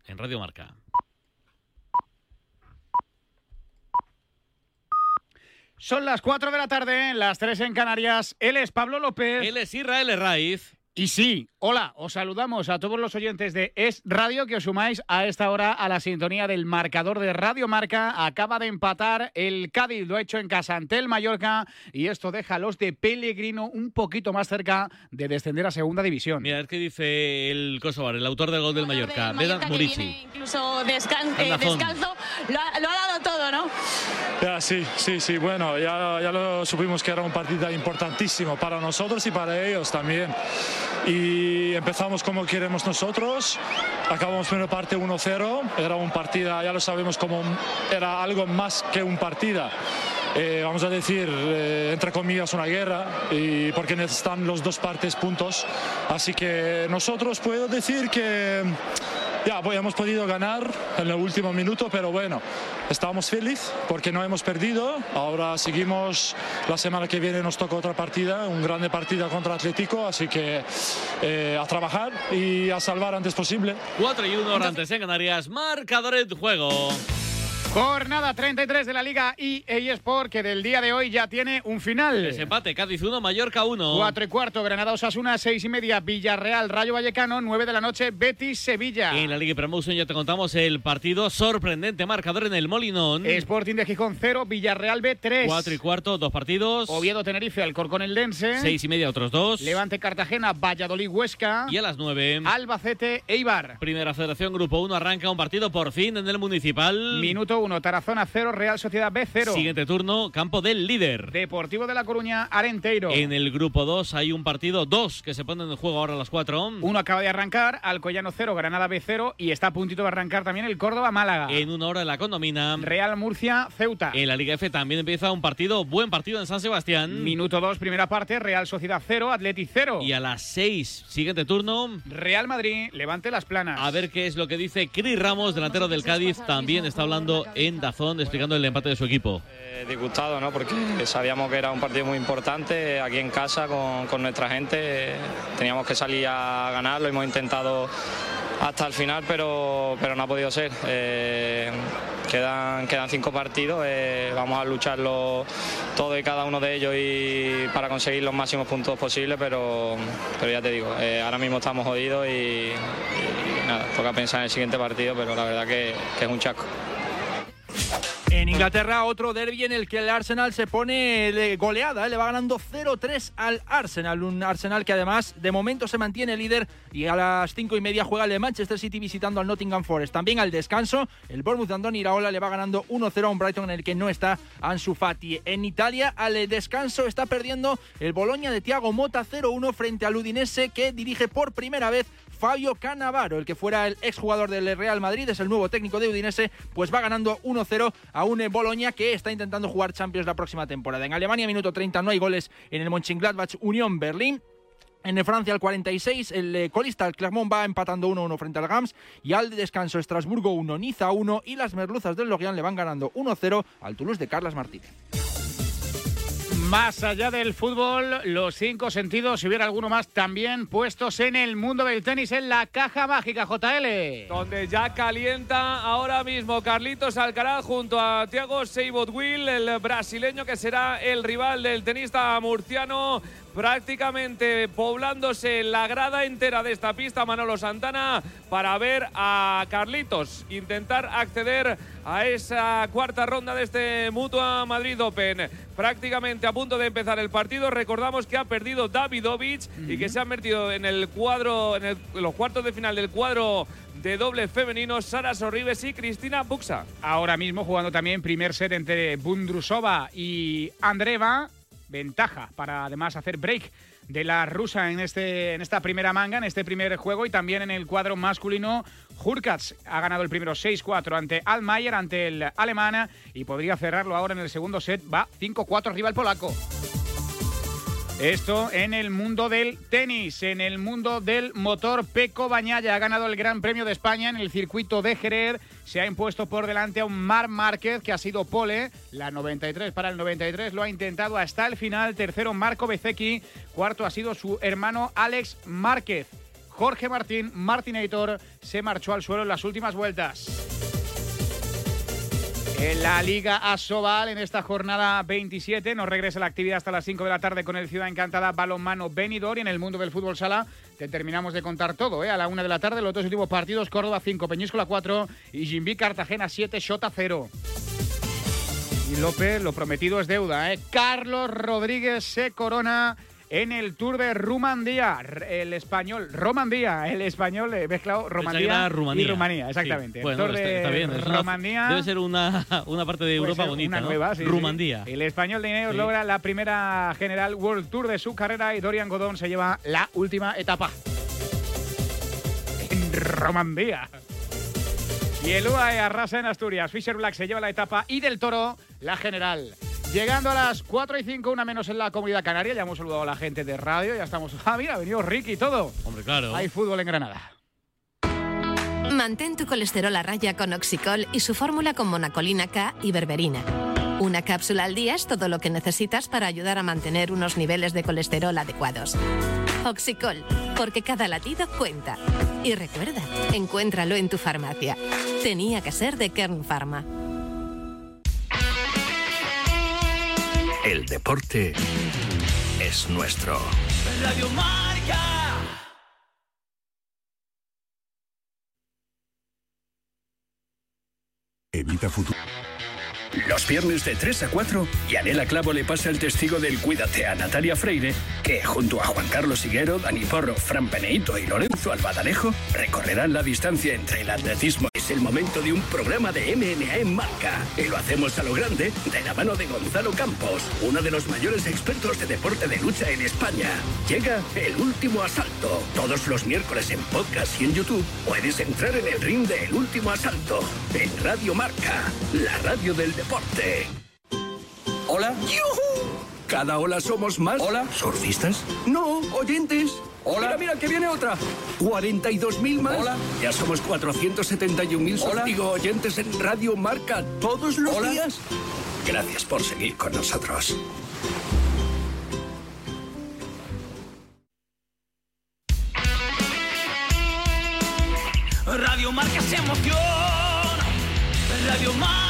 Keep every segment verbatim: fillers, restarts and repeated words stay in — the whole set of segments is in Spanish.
en Radio Marca. Son las cuatro de la tarde, las tres en Canarias. Él es Pablo López. Él es Israel Herraiz. Y sí, hola, os saludamos a todos los oyentes de Es Radio que os sumáis a esta hora a la sintonía del marcador de Radio Marca. Acaba de empatar el Cádiz, lo ha hecho en casa ante el Mallorca y esto deja a los de Pellegrino un poquito más cerca de descender a segunda división. Mira, es que dice el Kosovar, el autor del gol del Mallorca, Vedat Murici. Incluso descan eh, descalzo, lo ha, lo ha dado todo, ¿no? Ya, sí, sí, sí, bueno, ya, ya lo supimos que era un partido importantísimo para nosotros y para ellos también. Y empezamos como queremos nosotros, acabamos primera parte uno cero, era un partido, ya lo sabemos, como un, era algo más que un partido. Eh, vamos a decir, eh, entre comillas, una guerra, y porque necesitan los dos partes puntos. Así que nosotros puedo decir que ya pues, hemos podido ganar en el último minuto, pero bueno, estamos felices porque no hemos perdido. Ahora seguimos, la semana que viene nos toca otra partida, un grande partido contra Atlético, así que eh, a trabajar y a salvar antes posible. cuatro y uno antes en Canarias, marcadores de juego. Jornada treinta y tres de la Liga E A Sport, que del día de hoy ya tiene un final. Desempate, Cádiz uno, Mallorca uno. Cuatro y cuarto, Granada Osasuna, seis y media, Villarreal Rayo Vallecano, nueve de la noche, Betis Sevilla. En la Liga Promotion ya te contamos el partido sorprendente, marcador en el Molinón. Sporting de Gijón cero, Villarreal B tres. Cuatro y cuarto, dos partidos. Oviedo Tenerife, Alcorcón Eldense. Seis y media, otros dos. Levante Cartagena, Valladolid Huesca. Y a las nueve, Albacete Eibar. Primera Federación Grupo uno, arranca un partido por fin en el Municipal. Minuto uno, Tarazona cero, Real Sociedad B cero. Siguiente turno, campo del líder. Deportivo de La Coruña, Arenteiro. En el grupo dos hay un partido, dos, que se ponen en juego ahora a las cuatro. Uno acaba de arrancar, Alcoyano cero, Granada B cero. Y está a puntito de arrancar también el Córdoba Málaga. En una hora en la Condomina. Real Murcia Ceuta. En la Liga F también empieza un partido, buen partido en San Sebastián. Minuto dos, primera parte, Real Sociedad cero, Atleti cero. Y a las seis, siguiente turno, Real Madrid, Levante Las Planas. A ver qué es lo que dice Cris Ramos, delantero del Cádiz. También está hablando en Dazón, explicando el empate de su equipo. Eh, disgustado, ¿no? Porque sabíamos que era un partido muy importante aquí en casa con, con nuestra gente. Teníamos que salir a ganarlo, hemos intentado hasta el final, pero, pero no ha podido ser. Eh, quedan, quedan cinco partidos, eh, vamos a lucharlo todo y cada uno de ellos y para conseguir los máximos puntos posibles, pero, pero ya te digo, eh, ahora mismo estamos jodidos y, y nada, toca pensar en el siguiente partido, pero la verdad que, que es un chasco. En Inglaterra, otro derbi en el que el Arsenal se pone de goleada, ¿eh? Le va ganando cero tres al Arsenal. Un Arsenal que además de momento se mantiene líder y a las cinco y media juega el Manchester City visitando al Nottingham Forest. También al descanso, el Bournemouth de Andoni Iraola le va ganando uno cero a un Brighton en el que no está Ansu Fati. En Italia, al descanso está perdiendo el Bologna de Thiago Motta cero uno frente al Udinese, que dirige por primera vez Fabio Cannavaro, el que fuera el exjugador del Real Madrid, es el nuevo técnico de Udinese, pues va ganando uno cero a un Bologna que está intentando jugar Champions la próxima temporada. En Alemania, minuto treinta, no hay goles en el Mönchengladbach Unión Berlín. En Francia, al cuarenta y seis, el eh, colista, el Clermont, va empatando uno uno frente al Gams. Y al descanso, Estrasburgo uno, Niza uno. Y las merluzas del Lorient le van ganando uno cero al Toulouse de Carles Martínez. Más allá del fútbol, los cinco sentidos, si hubiera alguno más, también puestos en el mundo del tenis en la caja mágica, J L. Donde ya calienta ahora mismo Carlitos Alcaraz junto a Thiago Seyboth-Will, el brasileño que será el rival del tenista murciano, prácticamente poblándose la grada entera de esta pista, Manolo Santana, para ver a Carlitos intentar acceder a esa cuarta ronda de este Mutua Madrid Open. Prácticamente a punto de empezar el partido. Recordamos que ha perdido Davidovich uh-huh. y que se ha metido en el cuadro, en, el, en los cuartos de final del cuadro de doble femenino, Sara Sorribes y Cristina Buxa. Ahora mismo jugando también primer set entre Bundrusova y Andreeva. Ventaja para además hacer break de la rusa en, este, en esta primera manga, en este primer juego. Y también en el cuadro masculino, Hurkacz ha ganado el primero seis cuatro ante Altmaier, ante el alemán, y podría cerrarlo ahora en el segundo set. Va cinco cuatro arriba el polaco. Esto en el mundo del tenis. En el mundo del motor, Pecco Bagnaia ha ganado el Gran Premio de España en el circuito de Jerez. Se ha impuesto por delante a un Marc Márquez, que ha sido pole. La noventa y tres para el noventa y tres lo ha intentado hasta el final. Tercero, Marco Bezzecchi. Cuarto ha sido su hermano Alex Márquez. Jorge Martín, Martinator, se marchó al suelo en las últimas vueltas. En la Liga Asobal, en esta jornada veintisiete, nos regresa la actividad hasta las cinco de la tarde con el Ciudad Encantada Balonmano Benidorm. Y en el mundo del fútbol sala te terminamos de contar todo, ¿eh? A la una de la tarde, los dos últimos partidos: Córdoba cinco, Peñíscola cuatro y Gimbí Cartagena siete, Xota cero. Y López, lo prometido es deuda, ¿eh? Carlos Rodríguez se corona en el Tour de Rumandía, el español, Romandía, el español eh, mezclado Romandía Rumanía. y Rumanía, exactamente. Sí. Bueno, el Tour está, de está bien. Es Romandía. Una, debe ser una, una parte de Europa bonita, una ¿no? nueva, sí, Rumandía. Sí. El español de Ineos sí. logra la primera general World Tour de su carrera y Dorian Godón se lleva la última etapa en Romandía. Y el U A E arrasa en Asturias. Fisher Black se lleva la etapa y Del Toro la general. Llegando a las cuatro y cinco, una menos en la Comunidad Canaria. Ya hemos saludado a la gente de radio. Ya estamos. Ah, mira, ha venido Ricky y todo. Hombre, claro. Hay fútbol en Granada. Mantén tu colesterol a raya con Oxicol y su fórmula con monacolina K y berberina. Una cápsula al día es todo lo que necesitas para ayudar a mantener unos niveles de colesterol adecuados. Oxicol, porque cada latido cuenta. Y recuerda, encuéntralo en tu farmacia. Tenía que ser de Kern Pharma. El deporte es nuestro. Radio Marca. Evita futuro. Los viernes de tres a cuatro, Yanela Clavo le pasa el testigo del Cuídate a Natalia Freire, que junto a Juan Carlos Higuero, Dani Porro, Fran Peneito y Lorenzo Albadalejo recorrerán la distancia entre el atletismo. Es el momento de un programa de M M A en Marca, y lo hacemos a lo grande de la mano de Gonzalo Campos, uno de los mayores expertos de deporte de lucha en España. Llega El Último Asalto, todos los miércoles en podcast y en YouTube. Puedes entrar en el ring de El Último Asalto, en Radio Marca, la radio del deporte. Hola. ¡Yujú! Cada ola somos más. Hola. ¿Surfistas? No, oyentes. Hola. Mira, mira, que viene otra. cuarenta y dos mil más. Hola. Ya somos cuatrocientos setenta y un mil digo, oyentes en Radio Marca todos los Hola. días. Gracias por seguir con nosotros. Radio Marca se emociona. Radio Marca.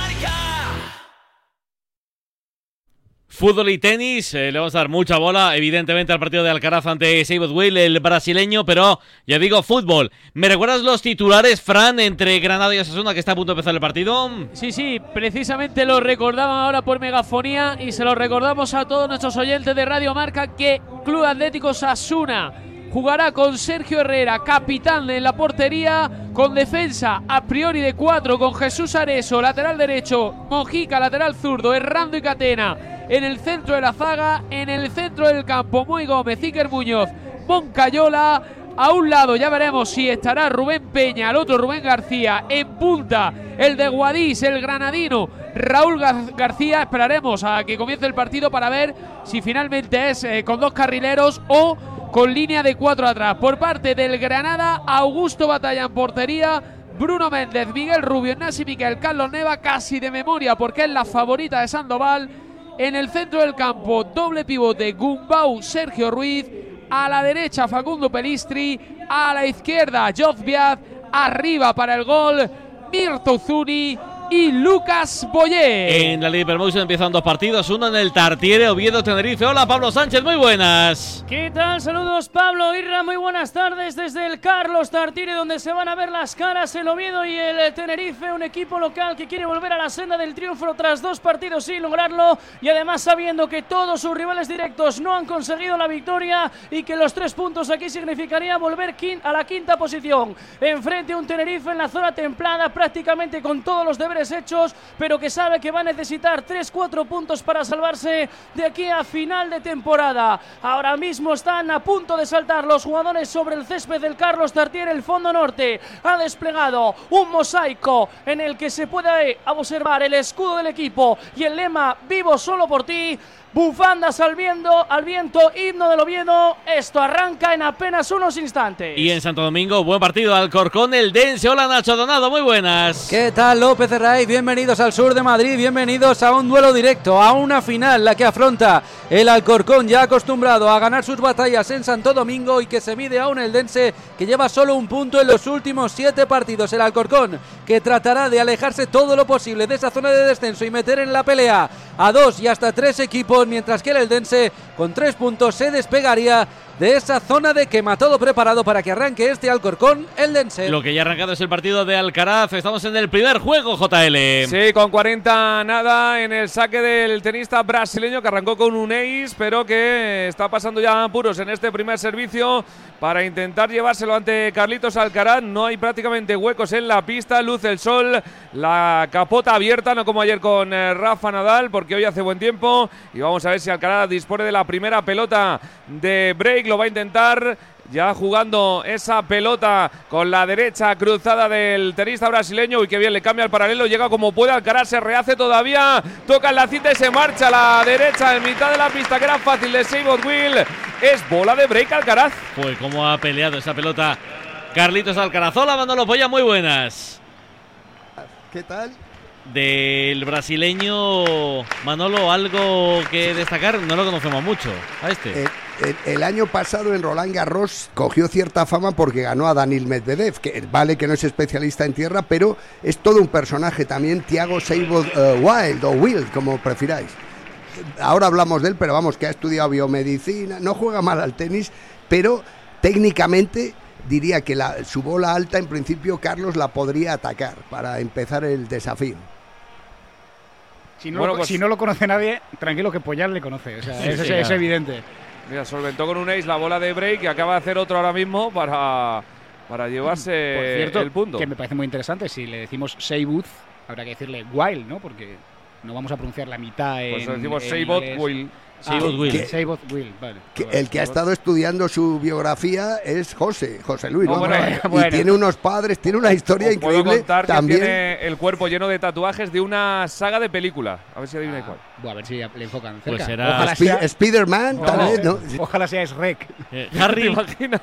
Fútbol y tenis, eh, le vamos a dar mucha bola, evidentemente, al partido de Alcaraz ante Seibot Will, el brasileño, pero ya digo, fútbol. ¿Me recuerdas los titulares, Fran, entre Granada y Osasuna, que está a punto de empezar el partido? Sí, sí, precisamente lo recordaban ahora por megafonía y se lo recordamos a todos nuestros oyentes de Radio Marca que Club Atlético Osasuna jugará con Sergio Herrera, capitán en la portería, con defensa a priori de cuatro, con Jesús Areso, lateral derecho, Mojica, lateral zurdo, Errando y Catena en el centro de la zaga, en el centro del campo, Moy Gómez, Iker Muñoz, Moncayola. A un lado ya veremos si estará Rubén Peña, al otro Rubén García, en punta el de Guadix, el granadino Raúl Gar- García. Esperaremos a que comience el partido para ver si finalmente es eh, con dos carrileros o con línea de cuatro atrás. Por parte del Granada, Augusto Batalla en portería, Bruno Méndez, Miguel Rubio, Nasi Miquel, Carlos Neva, casi de memoria porque es la favorita de Sandoval. En el centro del campo, doble pivote, Gumbau, Sergio Ruiz. A la derecha, Facundo Pelistri. A la izquierda, Jozbiaz. Arriba para el gol, Mirto Uzuni y Lucas Boyer. En la Liga Promotion empiezan dos partidos, uno en el Tartiere, Oviedo, Tenerife. Hola, Pablo Sánchez, muy buenas. ¿Qué tal? Saludos, Pablo Irra, muy buenas tardes desde el Carlos Tartiere, donde se van a ver las caras el Oviedo y el Tenerife, un equipo local que quiere volver a la senda del triunfo tras dos partidos sin lograrlo, y además sabiendo que todos sus rivales directos no han conseguido la victoria y que los tres puntos aquí significaría volver a la quinta posición. Enfrente a un Tenerife en la zona templada, prácticamente con todos los deberes hechos, pero que sabe que va a necesitar tres cuatro puntos para salvarse de aquí a final de temporada. Ahora mismo están a punto de saltar los jugadores sobre el césped del Carlos Tartiere. El fondo norte ha desplegado un mosaico en el que se puede observar el escudo del equipo y el lema "Vivo solo por ti". bufandas al viento, al viento, himno del Oviedo. Esto arranca en apenas unos instantes. Y en Santo Domingo, buen partido, Alcorcón, Eldense. Hola, Nacho Donado, muy buenas. ¿Qué tal, López Herraiz? Bienvenidos al sur de Madrid, bienvenidos a un duelo directo, a una final, la que afronta el Alcorcón, ya acostumbrado a ganar sus batallas en Santo Domingo y que se mide a un Eldense que lleva solo un punto en los últimos siete partidos. El Alcorcón, que tratará de alejarse todo lo posible de esa zona de descenso y meter en la pelea a dos y hasta tres equipos, mientras que el Eldense con tres puntos se despegaría de esa zona de quema. Todo preparado para que arranque este Alcorcón Eldense. Lo que ya ha arrancado es el partido de Alcaraz. Estamos en el primer juego, J L. Sí, con cuarenta nada en el saque del tenista brasileño, que arrancó con un ace, pero que está pasando ya apuros en este primer servicio para intentar llevárselo ante Carlitos Alcaraz. No hay prácticamente huecos en la pista, luce el sol, la capota abierta, no como ayer con eh, Rafa Nadal, porque hoy hace buen tiempo. Y vamos a ver si Alcaraz dispone de la primera pelota de break. Lo va a intentar, ya jugando esa pelota con la derecha cruzada del tenista brasileño. Uy, qué bien, le cambia el paralelo, llega como puede, Alcaraz se rehace todavía, toca en la cita y se marcha a la derecha en mitad de la pista, que era fácil de Seibot Will. Es bola de break Alcaraz. Pues cómo ha peleado esa pelota Carlitos Alcaraz. Hola, Manolo Polla, muy buenas. ¿Qué tal? Del brasileño, Manolo, ¿algo que destacar? No lo conocemos mucho a este. Eh, el, el año pasado en Roland Garros cogió cierta fama porque ganó a Daniil Medvedev, que vale que no es especialista en tierra, pero es todo un personaje también, Thiago Seibot uh, Wild o Wild, como prefiráis. Ahora hablamos de él, pero vamos, que ha estudiado biomedicina, no juega mal al tenis, pero técnicamente diría que la, su bola alta, en principio, Carlos la podría atacar para empezar el desafío. Si no, bueno, lo, pues, si no lo conoce nadie, tranquilo que Poyal le conoce, o sea, sí, es, sí, es, claro. es evidente. Mira, solventó con un ace la bola de break y acaba de hacer otro ahora mismo para, para llevarse Por cierto, el punto. Que me parece muy interesante, si le decimos Seibot, habrá que decirle Wild, ¿no? Porque no vamos a pronunciar la mitad en... Pues le decimos en Seibot inglés. Will. Seibot Will. Que- Seibot Will, vale. Que el que ha estado estudiando su biografía es José, José Luis, No, ¿no? bueno, y bueno. tiene unos padres, tiene una historia Os puedo increíble. contar que También tiene el cuerpo lleno de tatuajes de una saga de película. A ver si adivina cuál. Buah, a ver si le enfocan Pues cerca. será Ojalá Spi- sea, Spider-Man, tal no, vez, ¿no? ojalá sea Shrek. Eh, ¿Te Harry, imaginas?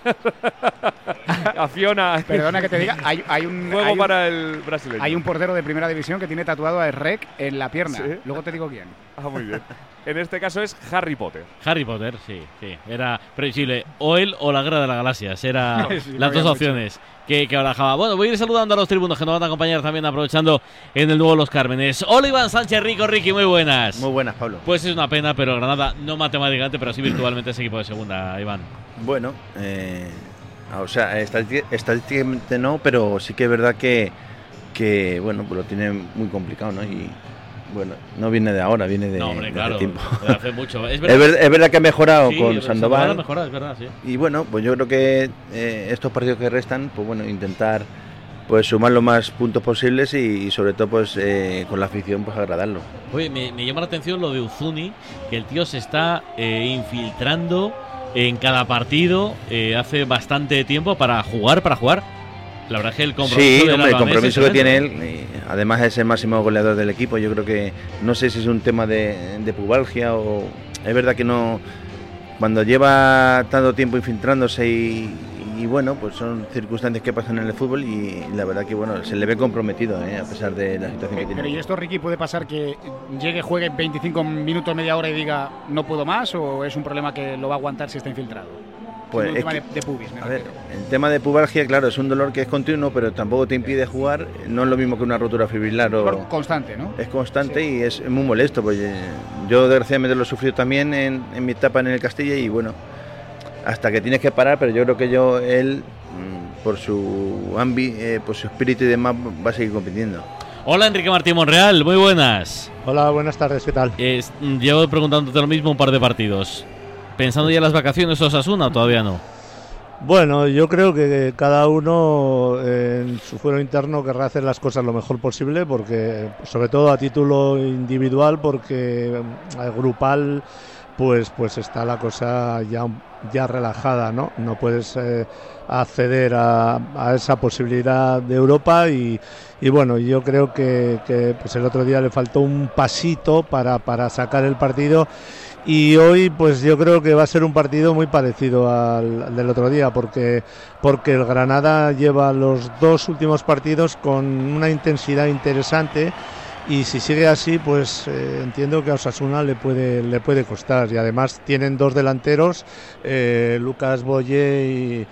A Fiona. Perdona que te diga, hay, hay un... Juego hay un- para el brasileño. Hay un portero de primera división que tiene tatuado a Shrek en la pierna. ¿Sí? Luego te digo quién. Ah, muy bien. En este caso es Harry Potter. Harry Potter, sí, sí. Era previsible. O él o la Guerra de las Galaxias. Era Sí, las había dos mucho. opciones que, que barajaba. Bueno, voy a ir saludando a los tribunos que nos van a acompañar también, aprovechando en el nuevo Los Cármenes. Hola, Iván Sánchez Rico, Ricky, muy buenas. Muy buenas, Pablo. Pues es una pena, pero Granada, no matemáticamente, pero sí virtualmente es equipo de segunda, Iván. Bueno, eh, o sea, estadístic- estadísticamente no, pero sí que es verdad que, que bueno, pues lo tiene muy complicado, ¿no? Y bueno, no viene de ahora, viene de, No, hombre, de claro, hace tiempo. de hace mucho. Es Es, verdad, ver- es verdad que ha mejorado sí, con Sandoval. ha mejorado, es verdad, sí. Y bueno, pues yo creo que eh, estos partidos que restan, pues bueno, intentar pues sumar lo más puntos posibles y, y sobre todo pues eh, con la afición pues agradarlo. Oye, me, me llama la atención lo de Uzuni, que el tío se está eh, infiltrando en cada partido eh, hace bastante tiempo para jugar, para jugar. La verdad es que el compromiso, Sí, del hombre, el albanés compromiso es que tiene tremendo. él, y además es el máximo goleador del equipo. Yo creo que no sé si es un tema de, de pubalgia o es verdad que no, cuando lleva tanto tiempo infiltrándose y, y bueno, pues son circunstancias que pasan en el fútbol y la verdad que bueno, se le ve comprometido, ¿eh? A pesar de la situación que Pero tiene. ¿y esto, Ricky, puede pasar que llegue, juegue veinticinco minutos, media hora y diga no puedo más? ¿O es un problema que lo va a aguantar si está infiltrado? Pues un es tema que- de, de pubis, me A ver, refiero. el tema de pubalgia, claro, es un dolor que es continuo, pero tampoco te impide jugar. No es lo mismo que una rotura fibrilar o Dolor constante, ¿no? es constante y es muy molesto. Pues eh, yo desgraciadamente lo he sufrido también en, en mi etapa en el Castilla y bueno, hasta que tienes que parar, pero yo creo que yo él mm, por su ambi, eh, por su espíritu y demás va a seguir compitiendo. Hola, Enrique Martín Monreal, muy buenas. Hola, buenas tardes, ¿qué tal? Es, llevo preguntándote lo mismo un par de partidos. ¿Pensando ya en las vacaciones Osasuna o todavía no? Bueno, yo creo que cada uno eh, en su fuero interno querrá hacer las cosas lo mejor posible, porque sobre todo a título individual, porque eh, grupal pues pues está la cosa ya ya relajada, ¿no? No puedes eh, acceder a, a esa posibilidad de Europa y, y bueno, yo creo que, que pues el otro día le faltó un pasito para, para sacar el partido. y hoy pues yo creo que va a ser un partido muy parecido al, al del otro día, porque, porque el Granada lleva los dos últimos partidos con una intensidad interesante, y si sigue así pues eh, entiendo que a Osasuna le puede, le puede costar, y además tienen dos delanteros, eh, Lucas Boye y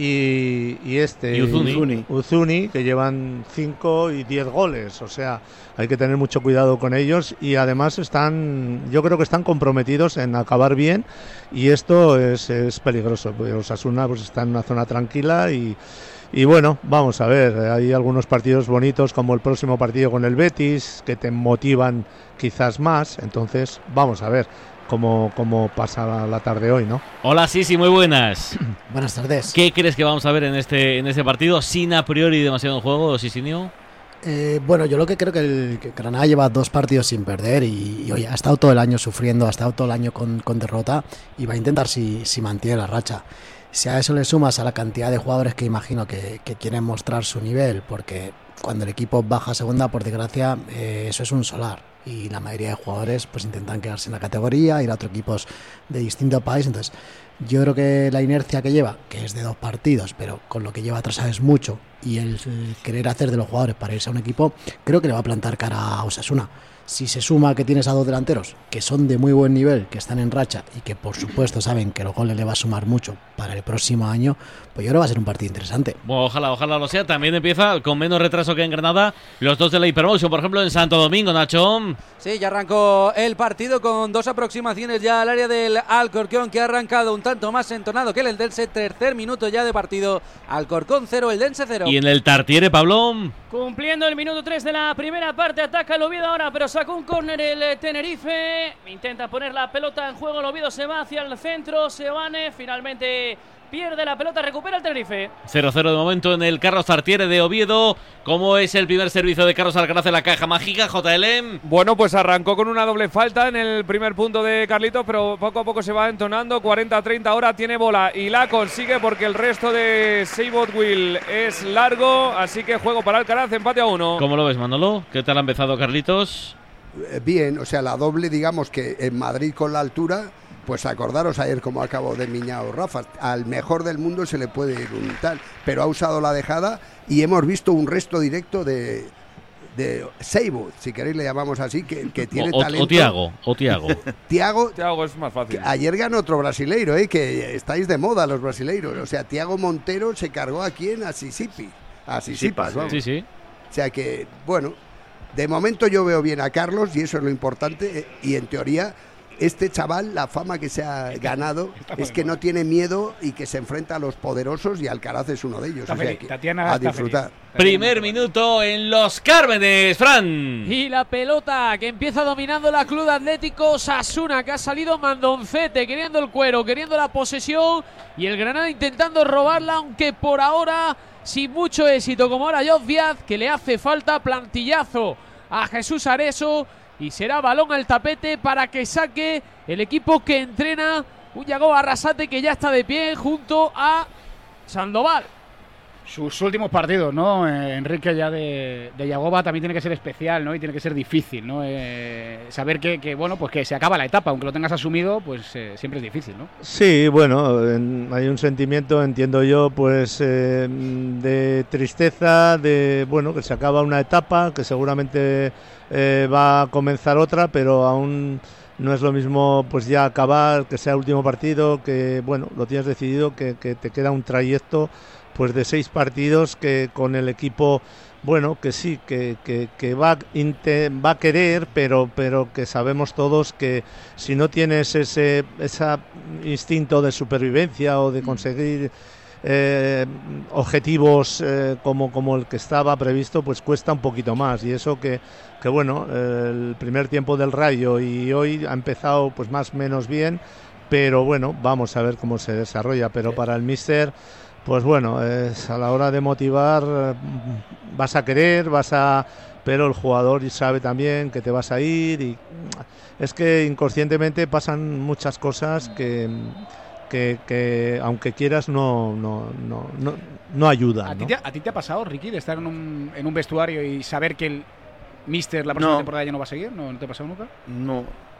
Y, y este y Uzuni. Uzuni, que llevan cinco y diez goles, o sea, hay que tener mucho cuidado con ellos, y además están, yo creo que están comprometidos en acabar bien, y esto es, es peligroso, porque Osasuna pues está en una zona tranquila, y, y bueno, vamos a ver, hay algunos partidos bonitos como el próximo partido con el Betis que te motivan quizás más, entonces vamos a ver Cómo, cómo pasa la tarde hoy, ¿no? Hola, sí, sí, muy buenas. Buenas tardes. ¿Qué crees que vamos a ver en este en este partido sin a priori demasiado en juego, Sisinio? Eh, bueno, yo lo que creo que el que Granada lleva dos partidos sin perder y, y oye, ha estado todo el año sufriendo, ha estado todo el año con, con derrota, y va a intentar si, si mantiene la racha. Si a eso le sumas a la cantidad de jugadores que imagino que, que quieren mostrar su nivel, porque cuando el equipo baja a segunda, por desgracia, eh, eso es un solar. Y la mayoría de jugadores pues intentan quedarse en la categoría, ir a otros equipos de distinto país. Entonces yo creo que la inercia que lleva, que es de dos partidos, pero con lo que lleva atrás es mucho, y el, el querer hacer de los jugadores para irse a un equipo, creo que le va a plantar cara a Osasuna. Si se suma que tienes a dos delanteros que son de muy buen nivel, que están en racha y que por supuesto saben que los goles le va a sumar mucho para el próximo año, pues yo creo que va a ser un partido interesante. Bueno, ojalá, ojalá lo sea. También empieza con menos retraso que en Granada los dos de la Hypermotion, por ejemplo en Santo Domingo, Nacho. Sí, ya arrancó el partido con dos aproximaciones ya al área del Alcorcón, que ha arrancado un tanto más entonado que el Eldense. Tercer minuto ya de partido, Alcorcón cero, Eldense cero. Y en el Tartiere, Pablo. Cumpliendo el minuto tres de la primera parte, ataca el Oviedo ahora, pero sacó un córner el Tenerife. Intenta poner la pelota en juego, el Oviedo se va hacia el centro, Seoane finalmente pierde la pelota, recupera el Tenerife. cero cero de momento en el Carlos Tartiere de Oviedo. ¿Cómo es el primer servicio de Carlos Alcaraz en la caja mágica, J L M? Bueno, pues arrancó con una doble falta en el primer punto de Carlitos, pero poco a poco se va entonando. cuarenta a treinta ahora tiene bola y la consigue porque el resto de Seibot Will es largo, así que juego para Alcaraz, empate a uno. ¿Cómo lo ves, Manolo? ¿Qué tal ha empezado Carlitos? Bien, o sea, la doble, digamos que en Madrid con la altura, pues acordaros ayer cómo acabó de Miñao Rafa, al mejor del mundo se le puede ir un tal, pero ha usado la dejada y hemos visto un resto directo de, de Seibot, si queréis le llamamos así, que, que tiene o, talento. O Tiago, o Tiago. Tiago, Tiago es más fácil. Ayer ganó otro brasileiro, ¿eh? Que estáis de moda los brasileiros, o sea, Tiago Montero se cargó aquí en Asisipi, Asisipas, vamos. Sí, sí. O sea que, bueno, de momento yo veo bien a Carlos y eso es lo importante, y en teoría este chaval, la fama que se ha ganado es que no tiene miedo y que se enfrenta a los poderosos, y Alcaraz es uno de ellos. Está o sea feliz, que Tatiana a está disfrutar. feliz. Primer minuto en Los Cármenes, Fran. Y la pelota que empieza dominando la Club Atlético Osasuna, que ha salido mandoncete, queriendo el cuero, queriendo la posesión, y el Granada intentando robarla, aunque por ahora sin mucho éxito, como ahora Joz Díaz, que le hace falta plantillazo a Jesús Areso, y será balón al tapete para que saque el equipo que entrena un Yago Arrasate, que ya está de pie junto a Sandoval. Sus últimos partidos, ¿no? Eh, Enrique, ya de, de Yagoba también tiene que ser especial, ¿no? Y tiene que ser difícil, ¿no? Eh, saber que, que, bueno, pues que se acaba la etapa, aunque lo tengas asumido, pues eh, siempre es difícil, ¿no? Sí, bueno, en, hay un sentimiento, entiendo yo, pues eh, de tristeza, de, bueno, que se acaba una etapa, que seguramente eh, va a comenzar otra, pero aún no es lo mismo pues ya acabar, que sea el último partido, que, bueno, lo tienes decidido, que, que te queda un trayecto pues de seis partidos, que con el equipo, bueno, que sí, que, que, que va, inte, va a querer, pero, pero que sabemos todos que si no tienes ese, ese instinto de supervivencia o de conseguir eh, objetivos eh, como, como el que estaba previsto, pues cuesta un poquito más. Y eso que, que bueno, el primer tiempo del Rayo y hoy ha empezado pues más o menos bien, pero bueno, vamos a ver cómo se desarrolla. Pero para el míster, pues bueno, es a la hora de motivar, vas a querer, vas a, pero el jugador sabe también que te vas a ir, y es que inconscientemente pasan muchas cosas que, que, que aunque quieras no, no, no, no, no ayudan, ¿A, ¿no? ti te, ¿A ti te ha pasado, Ricky, de estar en un, en un vestuario y saber que el míster la próxima No. temporada ya no va a seguir? ¿No, ¿No te ha pasado nunca? No.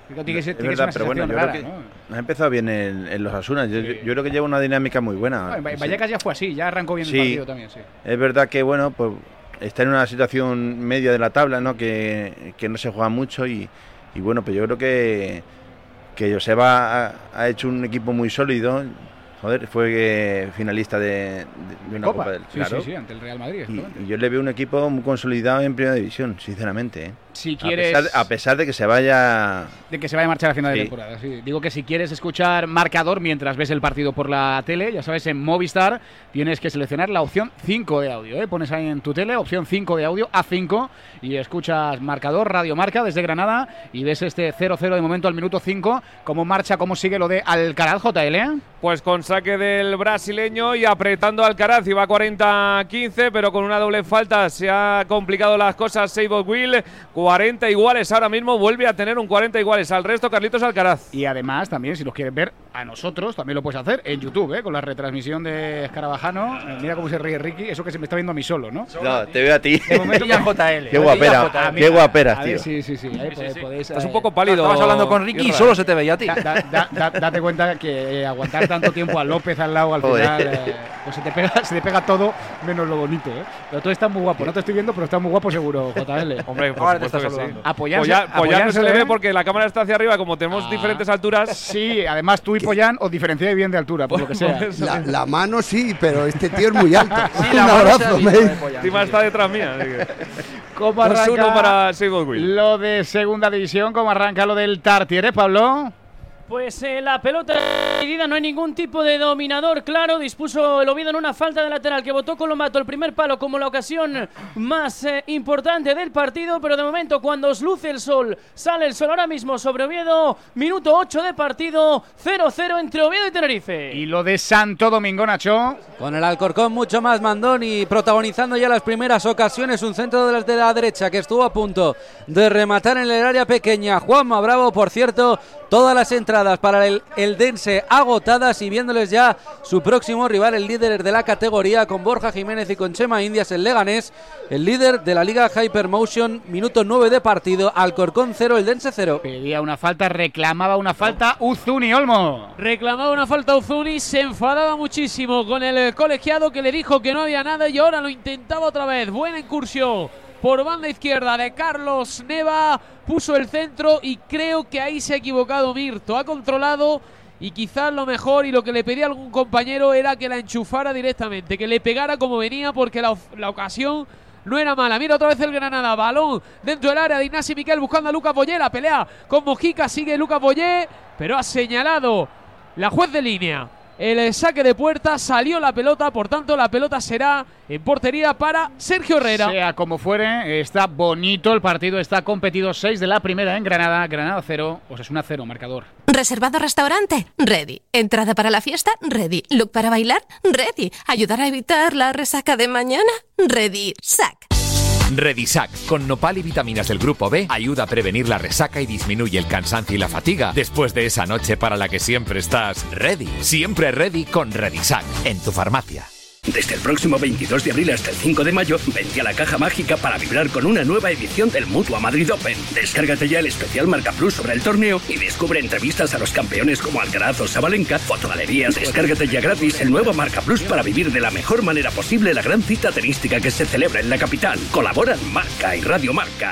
Tiene que ser, es tiene verdad, que ser pero una bueno, yo sensación creo rara, que ¿no? ha empezado bien en, en los Asuna. Yo, yo, yo creo que lleva una dinámica muy buena. Bueno, Sí. Vallecas ya fue así, ya arrancó bien Sí. el partido también, sí. Es verdad que, bueno, pues está en una situación media de la tabla, ¿no? Que, que no se juega mucho y, y bueno, pues yo creo que, que Joseba ha, ha hecho un equipo muy sólido. Joder, fue eh, finalista de, de, de una Copa. Copa del Sí, claro. sí, sí, ante el Real Madrid. Y, exactamente. y yo le veo un equipo muy consolidado en Primera División, sinceramente. ¿eh? Si A quieres- pesar, a pesar de que se vaya... De que se vaya a marchar a final de Sí. temporada. Sí. Digo que si quieres escuchar marcador mientras ves el partido por la tele, ya sabes, en Movistar tienes que seleccionar la opción cinco de audio. ¿eh? Pones ahí en tu tele, opción cinco de audio, A cinco, y escuchas marcador, Radio Marca desde Granada, y ves este cero cero de momento al minuto cinco. ¿Cómo marcha, cómo sigue lo de Alcaraz, J L? Pues con saque del brasileño y apretando a Alcaraz, iba cuarenta a quince, pero con una doble falta se ha complicado las cosas. Seibot Will, cuarenta iguales ahora mismo, vuelve a tener un cuarenta iguales al resto Carlitos Alcaraz. Y además también, si los quieres ver a nosotros, también lo puedes hacer en YouTube, ¿eh? Con la retransmisión de Escarabajano. Eh, mira cómo se ríe Ricky, eso que se me está viendo a mí solo, ¿no? No, te veo a ti. De momento ya J L. Qué guapera, qué guaperas, A ver, tío. sí, sí, sí. ahí podéis- podéis, Estás eh, un poco pálido. Estabas hablando con Ricky y solo se te veía a ti. Da- da- da- da- date cuenta que eh, aguantar tanto tiempo a López al lado al Joder. final, eh, pues se te, pega, se te pega todo menos lo bonito, ¿eh? Pero tú estás muy guapo, no te estoy viendo, pero estás muy guapo seguro, J L. Hombre, por ahora te supuesto estás que sí. saludando. Apoyarse, Poya- Poyán no se le apoyarse, ve ¿eh? porque la cámara está hacia arriba, como tenemos Ah. diferentes alturas. Sí, además tú y Pollán os diferenciáis bien de altura, por lo que sea. La, la mano sí, pero este tío es muy alto. Sí, Un la mano se ha abrazo, visto, mate. eh, Pollán. Encima está detrás mía. así que- ¿Cómo dos uno arranca para Seibot Will. lo de segunda división? ¿Cómo arranca lo del Tartier, eh, Pablo? Pues eh, la pelota dividida, no hay ningún tipo de dominador claro. Dispuso el Oviedo en una falta de lateral que botó Colombato el primer palo como la ocasión más eh, importante del partido. Pero de momento, cuando os luce el sol, sale el sol ahora mismo sobre Oviedo. Minuto ocho de partido, cero cero entre Oviedo y Tenerife. Y lo de Santo Domingo, Nacho. Con el Alcorcón mucho más mandón y protagonizando ya las primeras ocasiones. Un centro de las de la derecha que estuvo a punto de rematar en el área pequeña. Juanma Bravo, por cierto, todas las entradas para el Eldense agotadas y viéndoles ya su próximo rival, el líder de la categoría, con Borja Jiménez y con Chema Indias, el Leganés, el líder de la Liga Hypermotion. Minuto nueve de partido, Alcorcón cero, Eldense cero. Pedía una falta, reclamaba una falta Uzuni Olmo. Reclamaba una falta Uzuni, se enfadaba muchísimo con el colegiado que le dijo que no había nada y ahora lo intentaba otra vez. Buena incursión por banda izquierda de Carlos Neva, puso el centro y creo que ahí se ha equivocado Mirto. Ha controlado y quizás lo mejor y lo que le pedía a algún compañero era que la enchufara directamente, que le pegara como venía, porque la, la ocasión no era mala. Mira otra vez el Granada, balón dentro del área de Ignasi Miquel buscando a Lucas Boyé, la pelea con Mojica, sigue Lucas Boyé, pero ha señalado la juez de línea el saque de puerta, salió la pelota, por tanto la pelota será en portería para Sergio Herrera. Sea como fuere, está bonito el partido, está competido seis de la primera en Granada, Granada cero, Osasuna cero, marcador. ¿Reservado restaurante? Ready. ¿Entrada para la fiesta? Ready. ¿Look para bailar? Ready. ¿Ayudar a evitar la resaca de mañana? Ready. Sac. Redisac, con nopal y vitaminas del grupo B, ayuda a prevenir la resaca y disminuye el cansancio y la fatiga después de esa noche para la que siempre estás ready. Siempre ready con Redisac, en tu farmacia. Desde el próximo veintidós de abril hasta el cinco de mayo, vente a la Caja Mágica para vibrar con una nueva edición del Mutua Madrid Open. Descárgate ya el especial Marca Plus sobre el torneo y descubre entrevistas a los campeones como Alcaraz o Sabalenka, fotogalerías. Descárgate ya gratis el nuevo Marca Plus para vivir de la mejor manera posible la gran cita tenística que se celebra en la capital. Colaboran Marca y Radio Marca.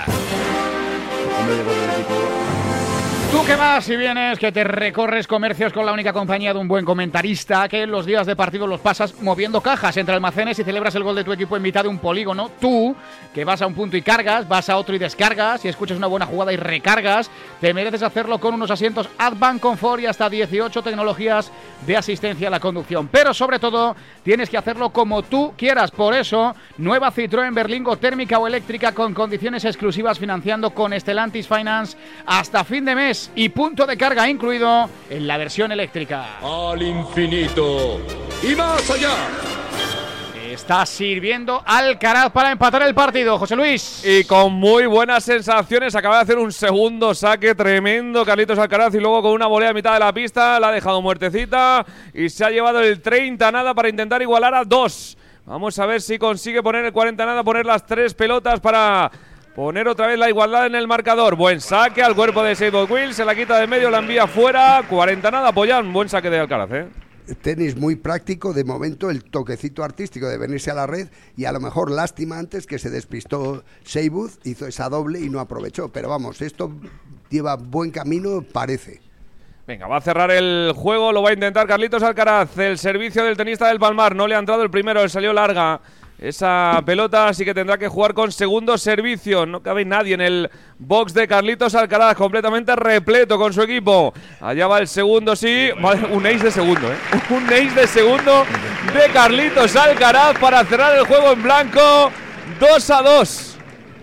Tú que vas y vienes, que te recorres comercios con la única compañía de un buen comentarista, que en los días de partido los pasas moviendo cajas entre almacenes y celebras el gol de tu equipo en mitad de un polígono. Tú, que vas a un punto y cargas, vas a otro y descargas, y escuchas una buena jugada y recargas, te mereces hacerlo con unos asientos Advan Comfort y hasta dieciocho tecnologías de asistencia a la conducción. Pero sobre todo, tienes que hacerlo como tú quieras. Por eso, nueva Citroën Berlingo térmica o eléctrica con condiciones exclusivas financiando con Stellantis Finance hasta fin de mes. Y punto de carga incluido en la versión eléctrica. Al infinito y más allá. Está sirviendo Alcaraz para empatar el partido, José Luis. Y con muy buenas sensaciones, acaba de hacer un segundo saque tremendo Carlitos Alcaraz y luego con una volea a mitad de la pista la ha dejado muertecita y se ha llevado el treinta nada para intentar igualar a dos. Vamos a ver si consigue poner el cuarenta nada, poner las tres pelotas para poner otra vez la igualdad en el marcador. Buen saque al cuerpo de Seibold Will, se la quita de medio, la envía fuera. cuarenta nada, Pollán, buen saque de Alcaraz, ¿eh? Tenis muy práctico, de momento el toquecito artístico de venirse a la red y a lo mejor lástima antes que se despistó Seibold, hizo esa doble y no aprovechó, pero vamos, esto lleva buen camino, parece. Venga, va a cerrar el juego, lo va a intentar Carlitos Alcaraz, el servicio del tenista del Palmar, no le ha entrado el primero, le salió larga esa pelota, así que tendrá que jugar con segundo servicio. No cabe nadie en el box de Carlitos Alcaraz, completamente repleto con su equipo. Allá va el segundo, sí, un ace de segundo, ¿eh? Un ace de segundo de Carlitos Alcaraz para cerrar el juego en blanco, dos a dos.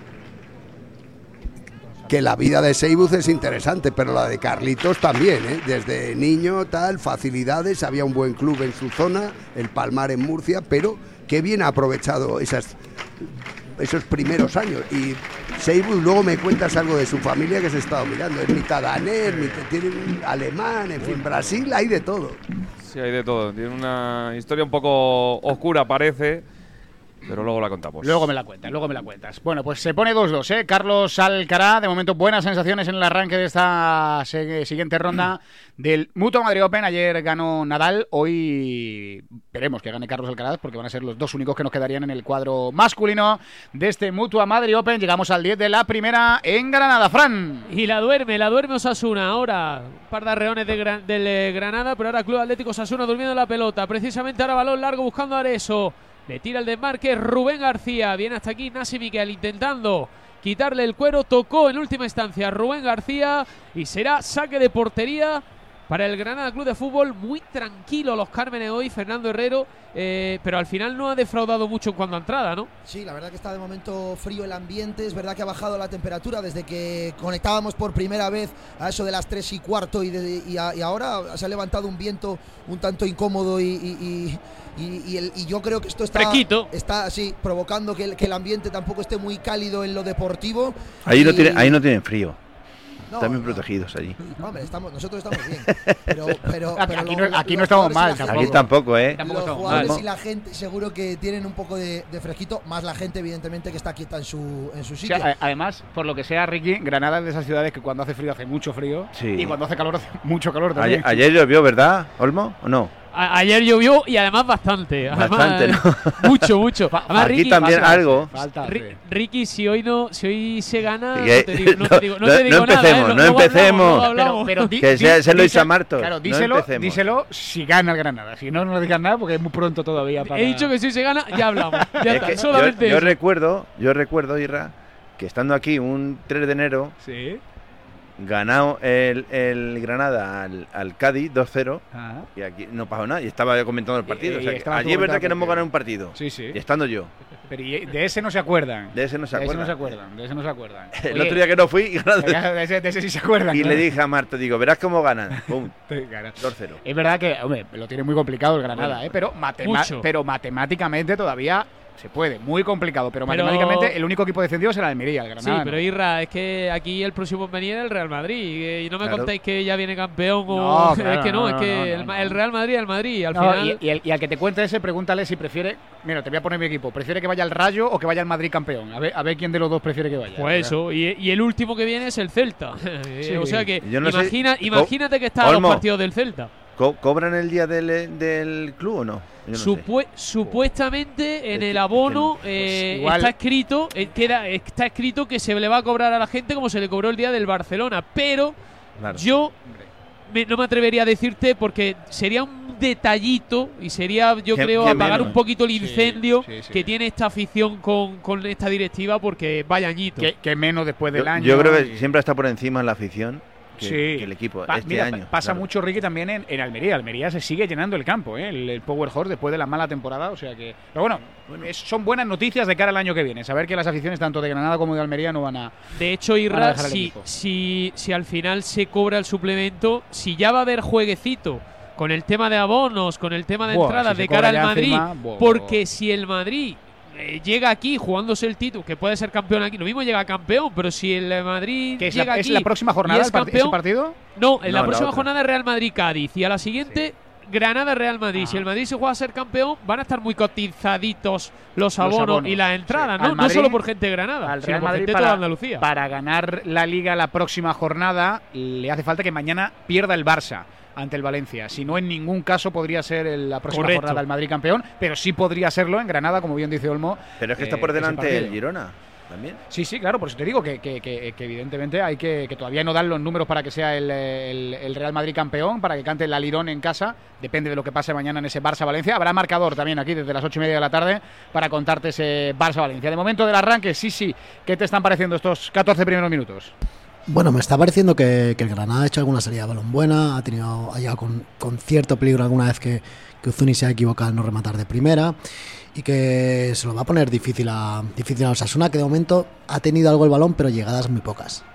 Que la vida de Seibold es interesante, pero la de Carlitos también, ¿eh? Desde niño, tal, facilidades, había un buen club en su zona, el Palmar en Murcia, pero qué bien ha aprovechado esas, esos primeros años. Y Seibold, luego me cuentas algo de su familia que se ha estado mirando, es mitad danés, mitad, tiene un alemán, en fin, Brasil, hay de todo. Sí, hay de todo, tiene una historia un poco oscura, parece. Pero luego la contamos. Luego me la cuentas, luego me la cuentas. Bueno, pues se pone dos dos, ¿eh? Carlos Alcaraz, de momento buenas sensaciones en el arranque de esta siguiente ronda del Mutua Madrid Open. Ayer ganó Nadal, hoy veremos que gane Carlos Alcaraz porque van a ser los dos únicos que nos quedarían en el cuadro masculino de este Mutua Madrid Open. Llegamos al diez de la primera en Granada, Fran. Y la duerme, la duerme Osasuna. Ahora, un par de arreones de Gran, del eh, Granada, pero ahora Club Atlético Osasuna durmiendo la pelota. Precisamente ahora balón largo buscando a Areso. Le tira el desmarque Rubén García. Viene hasta aquí Nasi Miquel intentando quitarle el cuero. Tocó en última instancia Rubén García y será saque de portería para el Granada Club de Fútbol. Muy tranquilo los Cármenes hoy, Fernando Herrero, eh, pero al final no ha defraudado mucho en cuanto a entrada, ¿no? Sí, la verdad que está de momento frío el ambiente. Es verdad que ha bajado la temperatura desde que conectábamos por primera vez a eso de las tres y cuarto y, de, y, a, y ahora se ha levantado un viento un tanto incómodo y... y, y Y, y, el, y yo creo que esto está, está sí, provocando que el, que el ambiente tampoco esté muy cálido en lo deportivo. Ahí, y... no, tiene, ahí no tienen frío. No, Están bien no. protegidos allí. Hombre, estamos, nosotros estamos bien. Pero, pero, aquí, pero aquí, lo, no, aquí los no estamos mal. gente, Aquí tampoco, ¿eh? Los Tampoco jugadores mal. y la gente seguro que tienen un poco de, de fresquito, más la gente, evidentemente, que está quieta en su, en su sitio. O sea, además, por lo que sea, Ricky, Granada es de esas ciudades que cuando hace frío hace mucho frío Sí. y cuando hace calor hace mucho calor también. Ayer, ayer llovió, ¿verdad, Olmo? ¿O no? A ayer llovió y además bastante. Además, Bastante, ¿no? Mucho, mucho. Además, Aquí Ricky, también falta, algo. Falta, Ri- sí. Ricky, si hoy no, si hoy se gana, Que- no te digo, no te digo, no no- te digo no nada. empecemos, ¿eh? no Luego empecemos. hablamos, luego hablamos. Pero, pero di, Que di, sea- se lo dice- hizo a Martos, Claro, no díselo, empecemos. díselo si gana el Granada. Si no, no digas nada porque es muy pronto todavía. Para... He dicho que si se gana, ya hablamos. Ya Es está, que solamente yo, yo eso. recuerdo, yo recuerdo, Irra, que estando aquí un tres de enero, Sí. ganado el, el Granada al, al Cádiz dos cero Ah. y aquí no pasó nada y estaba yo comentando el partido. Y- o sea y que estaba allí tú es verdad que no hemos comentando ganado un partido. Sí, sí. Y estando yo. Pero y de ese no se acuerdan. De ese no se De ese acuerdan. no se acuerdan. De ese no se acuerdan. El Oye, otro día que no fui y ganaron. de ese, de ese sí se acuerdan. Y claro. le dije a Marta, digo, verás cómo ganan. Pum, Claro. dos cero. Es verdad que, hombre, lo tiene muy complicado el Granada, Bueno, ¿eh? Pero, matema- mucho. pero matemáticamente todavía se puede. Muy complicado, pero, Pero- matemáticamente el único equipo descendido es el Almería, el Granada. Sí, ¿no? pero Irra, es que aquí el próximo venía era el Real Madrid. Y no me Claro. contáis que ya viene campeón o. No, claro, es que no, no, es no, que no, el, no, ma- no. el Real Madrid, el Madrid. Al No, final. y, y, el- y al que te cuente ese, pregúntale si prefiere. Mira, te voy a poner mi equipo. ¿Prefiere que vaya el Rayo o que vaya el Madrid campeón? A ver, a ver quién de los dos prefiere que vaya. Pues eso, y, y el último que viene es el Celta. Sí. O sea que Yo no sé- imagina, Co- imagínate que está a los Olmo. partidos del Celta. Co- ¿Cobran el día del, del club o no? Yo no sé. Supue- supuestamente en Es el que- abono que no. eh, Pues igual- está escrito eh, queda, está escrito que se le va a cobrar a la gente como se le cobró el día del Barcelona, pero Claro. yo me- no me atrevería a decirte porque sería un detallito y sería, yo Qué- creo, qué apagar menos. un poquito el Sí, incendio sí, sí. que tiene esta afición con, con esta directiva porque vaya añito. Que, que menos después del Yo, año. yo creo que y- siempre está por encima la afición que, Sí. que el equipo Pa- este mira, año. pasa claro. mucho, Ricky, también en, en Almería. Almería se sigue llenando el campo, ¿eh? el, el Power Horse después de la mala temporada. O sea que. Pero bueno, es- son buenas noticias de cara al año que viene. Saber que las aficiones tanto de Granada como de Almería no van a. De hecho, Van a Irra, dejar el si, equipo. si, si al final se cobra el suplemento, si ya va a haber jueguecito con el tema de abonos, con el tema de Buah, entradas si se de cobra cara al ya Madrid, encima, buah, porque si el Madrid eh, llega aquí jugándose el título, que puede ser campeón aquí, lo mismo llega campeón, pero si el Madrid ¿Que es llega la, aquí es la próxima y jornada es el part- ese campeón, partido? no, en No, la la próxima otra. jornada es Real Madrid-Cádiz y a la siguiente Granada-Real Madrid. Ah. Si el Madrid se juega a ser campeón, van a estar muy cotizaditos los abonos, los abonos. y las entradas, sí. ¿no? Madrid, no solo por gente de Granada, al sino Real por Madrid gente de para, toda Andalucía. Para ganar la Liga la próxima jornada, le hace falta que mañana pierda el Barça ante el Valencia. Si no, en ningún caso podría ser el, la próxima Correcto. jornada el Madrid campeón, pero sí podría serlo en Granada, como bien dice Olmo. Pero es que está por delante el Girona. ¿También? Sí, sí, claro, por eso te digo que, que, que, que evidentemente hay que, que todavía no dan los números para que sea el, el, el Real Madrid campeón, para que cante el Alirón en casa, depende de lo que pase mañana en ese Barça-Valencia. Habrá marcador también aquí desde las ocho y media de la tarde para contarte ese Barça-Valencia. De momento del arranque, sí, sí, ¿qué te están pareciendo estos catorce primeros minutos? Bueno, me está pareciendo que, que el Granada ha hecho alguna salida de balón buena, ha tenido ha llegado con, con cierto peligro alguna vez que, que Uzuni se ha equivocado al no rematar de primera, y que se lo va a poner difícil a, difícil a Osasuna, que de momento ha tenido algo el balón, pero llegadas muy pocas.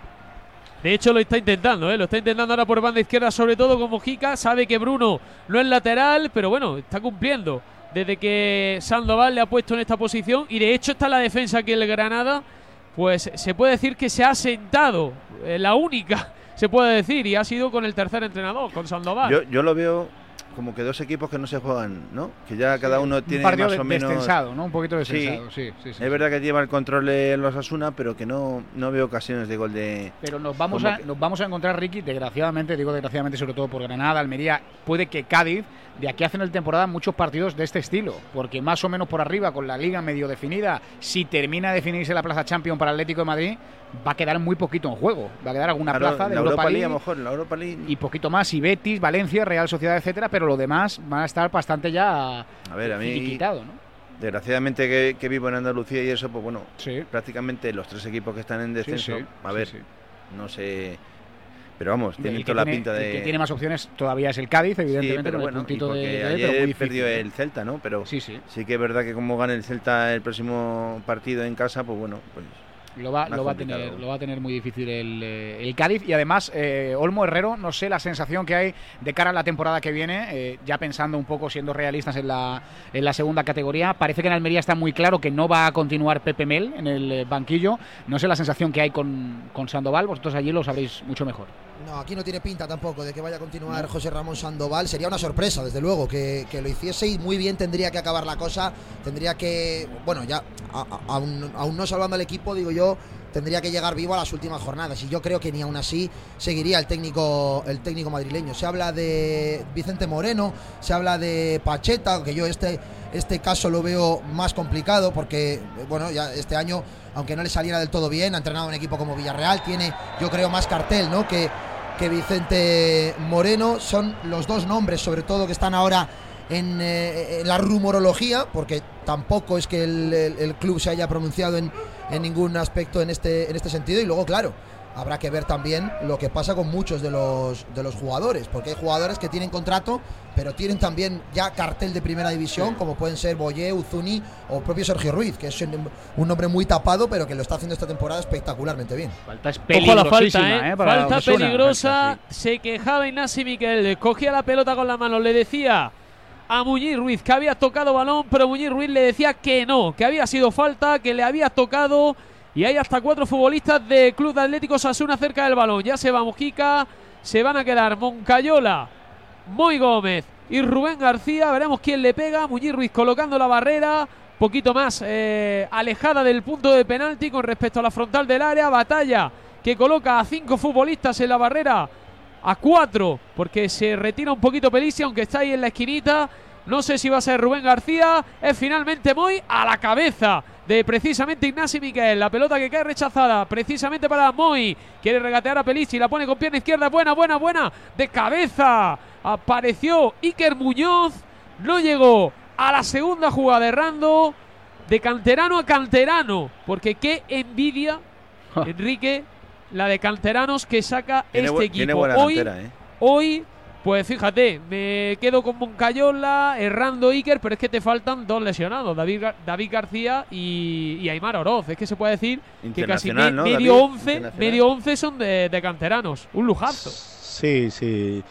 De hecho lo está intentando, ¿eh? lo está intentando ahora por banda izquierda, sobre todo con Mojica. Sabe que Bruno no es lateral, pero bueno, está cumpliendo desde que Sandoval le ha puesto en esta posición, y de hecho está la defensa que el Granada, pues se puede decir que se ha sentado, eh, la única, se puede decir, y ha sido con el tercer entrenador, con Sandoval. Yo, yo lo veo como que dos equipos que no se juegan, ¿no? Que ya sí, cada uno tiene más de, o menos descensado, ¿no? Un poquito descensado, sí. sí, sí, sí es sí, verdad sí. que lleva el control en los Osasuna, pero que no, no veo ocasiones de gol de... Pero nos vamos a que... nos vamos a encontrar, Ricky, desgraciadamente, digo desgraciadamente sobre todo por Granada, Almería, puede que Cádiz, de aquí a final de temporada, muchos partidos de este estilo, porque más o menos por arriba, con la liga medio definida, si termina de definirse la plaza Champions para el Atlético de Madrid, va a quedar muy poquito en juego. Va a quedar alguna claro, plaza de la Europa, Europa League, League, a lo mejor, la Europa League. Y poquito más, y Betis, Valencia, Real Sociedad, etcétera, pero lo demás van a estar bastante ya a ver, a mí, finiquitado, ¿no? Desgraciadamente que, que vivo en Andalucía y eso, pues bueno, sí. prácticamente los tres equipos que están en descenso, sí, sí, a ver, sí, sí. no sé... Pero vamos, tiene toda la pinta de... El que tiene más opciones todavía es el Cádiz, evidentemente, sí, pero con bueno, el puntito de, de, ayer pero muy perdió difícil. el Celta, ¿no? Pero sí, sí. sí que es verdad que como gane el Celta el próximo partido en casa, pues bueno, pues... Lo va, lo, va a tener, lo va a tener muy difícil el, el Cádiz. Y además, eh, Olmo, Herrero, no sé la sensación que hay de cara a la temporada que viene, eh, ya pensando un poco, siendo realistas en la, en la segunda categoría. Parece que en Almería está muy claro que no va a continuar Pepe Mel en el banquillo. No sé la sensación que hay con, con Sandoval, vosotros allí lo sabréis mucho mejor. No, aquí no tiene pinta tampoco de que vaya a continuar no. José Ramón Sandoval. Sería una sorpresa, desde luego, que, que lo hiciese, y muy bien tendría que acabar la cosa. Tendría que, bueno, ya a, a, aún, aún no salvando al equipo, digo yo, tendría que llegar vivo a las últimas jornadas, y yo creo que ni aún así seguiría el técnico el técnico madrileño. Se habla de Vicente Moreno, se habla de Pacheta, que yo este este caso lo veo más complicado porque, bueno, ya este año, aunque no le saliera del todo bien, ha entrenado un equipo como Villarreal, tiene, yo creo, más cartel, ¿no?, que, que Vicente Moreno. Son los dos nombres, sobre todo, que están ahora en, eh, en la rumorología, porque tampoco es que el, el, el club se haya pronunciado en, en ningún aspecto en este, en este sentido. Y luego, claro, habrá que ver también lo que pasa con muchos de los, de los jugadores, porque hay jugadores que tienen contrato, pero tienen también ya cartel de primera división, sí, como pueden ser Boyé, Uzuni o propio Sergio Ruiz, que es un nombre muy tapado, pero que lo está haciendo esta temporada espectacularmente bien. Falta es peligrosísima, falta, ¿eh? ¿eh? Falta peligrosa. Sí. Se quejaba Ignasi Miquel, cogía la pelota con la mano, le decía a Muñiz Ruiz que había tocado balón, pero Muñiz Ruiz le decía que no, que había sido falta, que le había tocado. Y hay hasta cuatro futbolistas de Club de Atlético Osasuna cerca del balón. Ya se va Mojica, se van a quedar Moncayola, Moy Gómez y Rubén García. Veremos quién le pega. Muñiz Ruiz colocando la barrera, poquito más eh, alejada del punto de penalti con respecto a la frontal del área. Batalla que coloca a cinco futbolistas en la barrera, a cuatro, porque se retira un poquito Pelisi, aunque está ahí en la esquinita. No sé si va a ser Rubén García. Es finalmente Moy, a la cabeza de precisamente Ignasi Miquel. La pelota que cae rechazada precisamente para Moy. Quiere regatear a Pelisi, la pone con pierna izquierda. Buena, buena, buena. De cabeza apareció Iker Muñoz. No llegó a la segunda jugada, errando de canterano a canterano. Porque qué envidia, Enrique, la de canteranos que saca tiene este equipo. Hoy, cantera, ¿eh? hoy Pues fíjate, me quedo con Moncayola, errando Iker, pero es que te faltan dos lesionados, David, David García y, y Aimar Oroz. Es que se puede decir que casi me, ¿no, medio, once, medio once son de, de canteranos. Un lujazo. Sí, sí.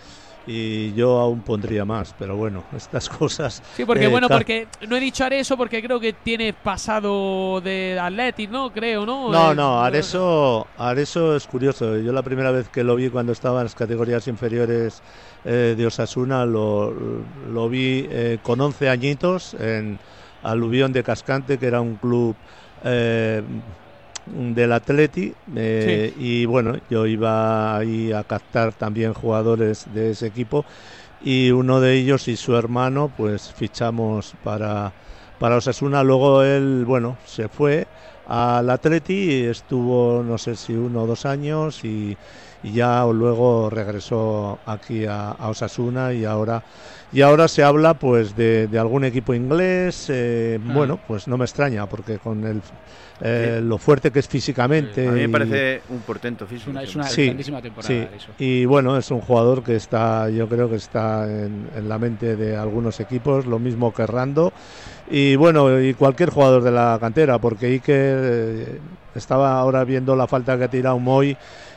y yo aún pondría más, pero bueno, estas cosas... Sí, porque eh, bueno, ca- porque no he dicho Areso porque creo que tiene pasado de Athletic, ¿no? Creo, ¿no? No, Eh, no, Areso, Areso es curioso. Yo la primera vez que lo vi cuando estaba en las categorías inferiores eh, de Osasuna, lo, lo vi eh, con once añitos en Aluvión de Cascante, que era un club eh, del Atleti, eh, Sí. y bueno, yo iba ahí a captar también jugadores de ese equipo, y uno de ellos y su hermano pues fichamos para, para Osasuna. Luego él, bueno, se fue al Atleti y estuvo no sé si uno o dos años y, y ya luego regresó aquí a, a Osasuna y ahora y ahora se habla pues de, de algún equipo inglés. eh, Ah. Bueno, pues no me extraña porque con el eh, lo fuerte que es físicamente A mí me y- parece un portento físico. Es una, es una Sí, grandísima temporada. sí. eso. Y bueno, es un jugador que está, yo creo que está en, en la mente de algunos equipos, lo mismo que Rando. Y bueno, y cualquier jugador de la cantera, porque Iker eh, estaba ahora viendo la falta que ha tirado Moy,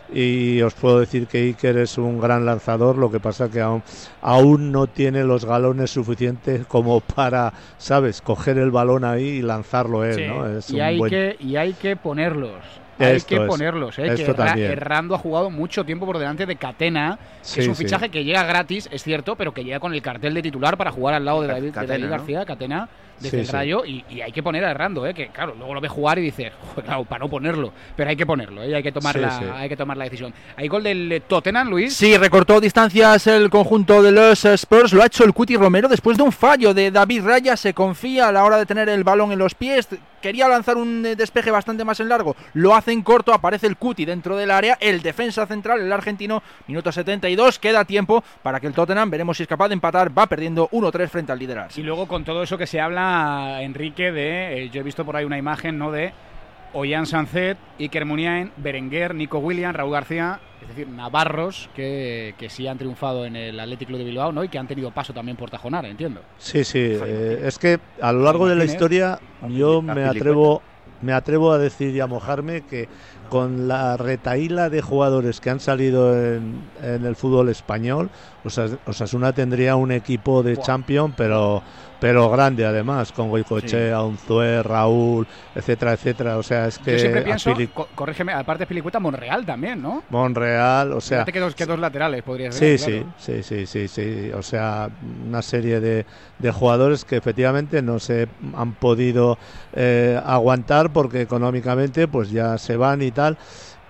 y os puedo decir que Iker es un gran lanzador, lo que pasa que aún, aún no tiene los galones suficientes como para, ¿sabes?, coger el balón ahí y lanzarlo él, Sí. ¿no? Es y, un hay buen- que, y hay que ponerlos. Hay Esto que es, ponerlos, ¿eh? esto que Erra- también. Errando ha jugado mucho tiempo por delante de Catena, que Sí, es un sí. fichaje que llega gratis, es cierto, pero que llega con el cartel de titular para jugar al lado de David, de Catena, David ¿no? García, Catena, desde Sí, el sí. Rayo, y, y hay que poner a Errando, ¿eh? Que claro, luego lo ve jugar y dice, "Joder, claro, para no ponerlo, pero hay que ponerlo, ¿eh? hay, que tomar Sí, la, sí. hay que tomar la decisión. Hay gol del eh, Tottenham, Luis. Sí, recortó distancias el conjunto de los Spurs, lo ha hecho el Cuti Romero después de un fallo de David Raya, se confía a la hora de tener el balón en los pies, quería lanzar un eh, despeje bastante más en largo, lo hace en corto, aparece el Cuti dentro del área, el defensa central, el argentino, minuto setenta y dos, queda tiempo para que el Tottenham, veremos si es capaz de empatar, va perdiendo uno tres frente al líder Y Arsenal. luego con todo eso que se habla, Enrique, de, eh, yo he visto por ahí una imagen, ¿no?, de Ollán Sancet, Iker Muniain, Berenguer, Nico Williams, Raúl García, es decir, navarros que, que sí han triunfado en el Athletic Club de Bilbao, ¿no?, y que han tenido paso también por Tajonar, entiendo. Sí, sí, eh, es que a lo largo de la Martínez. historia yo me Azpilicueta. atrevo, me atrevo a decir y a mojarme que con la retaíla de jugadores que han salido en, en el fútbol español, Osas- Osasuna tendría un equipo de Buah. champion, pero pero grande además, con Goicoechea, Unzué, Raúl, etcétera, etcétera. O sea, es que Yo siempre pienso, Azpili- co- corrígeme, aparte de Pilicueta, Monreal también, ¿no? Monreal, o sea, Fíjate que dos, que dos laterales podría Sí, ser. claro. sí, sí, sí, sí, sí. O sea, una serie de, de jugadores que efectivamente no se han podido eh, aguantar porque económicamente pues ya se van y tal.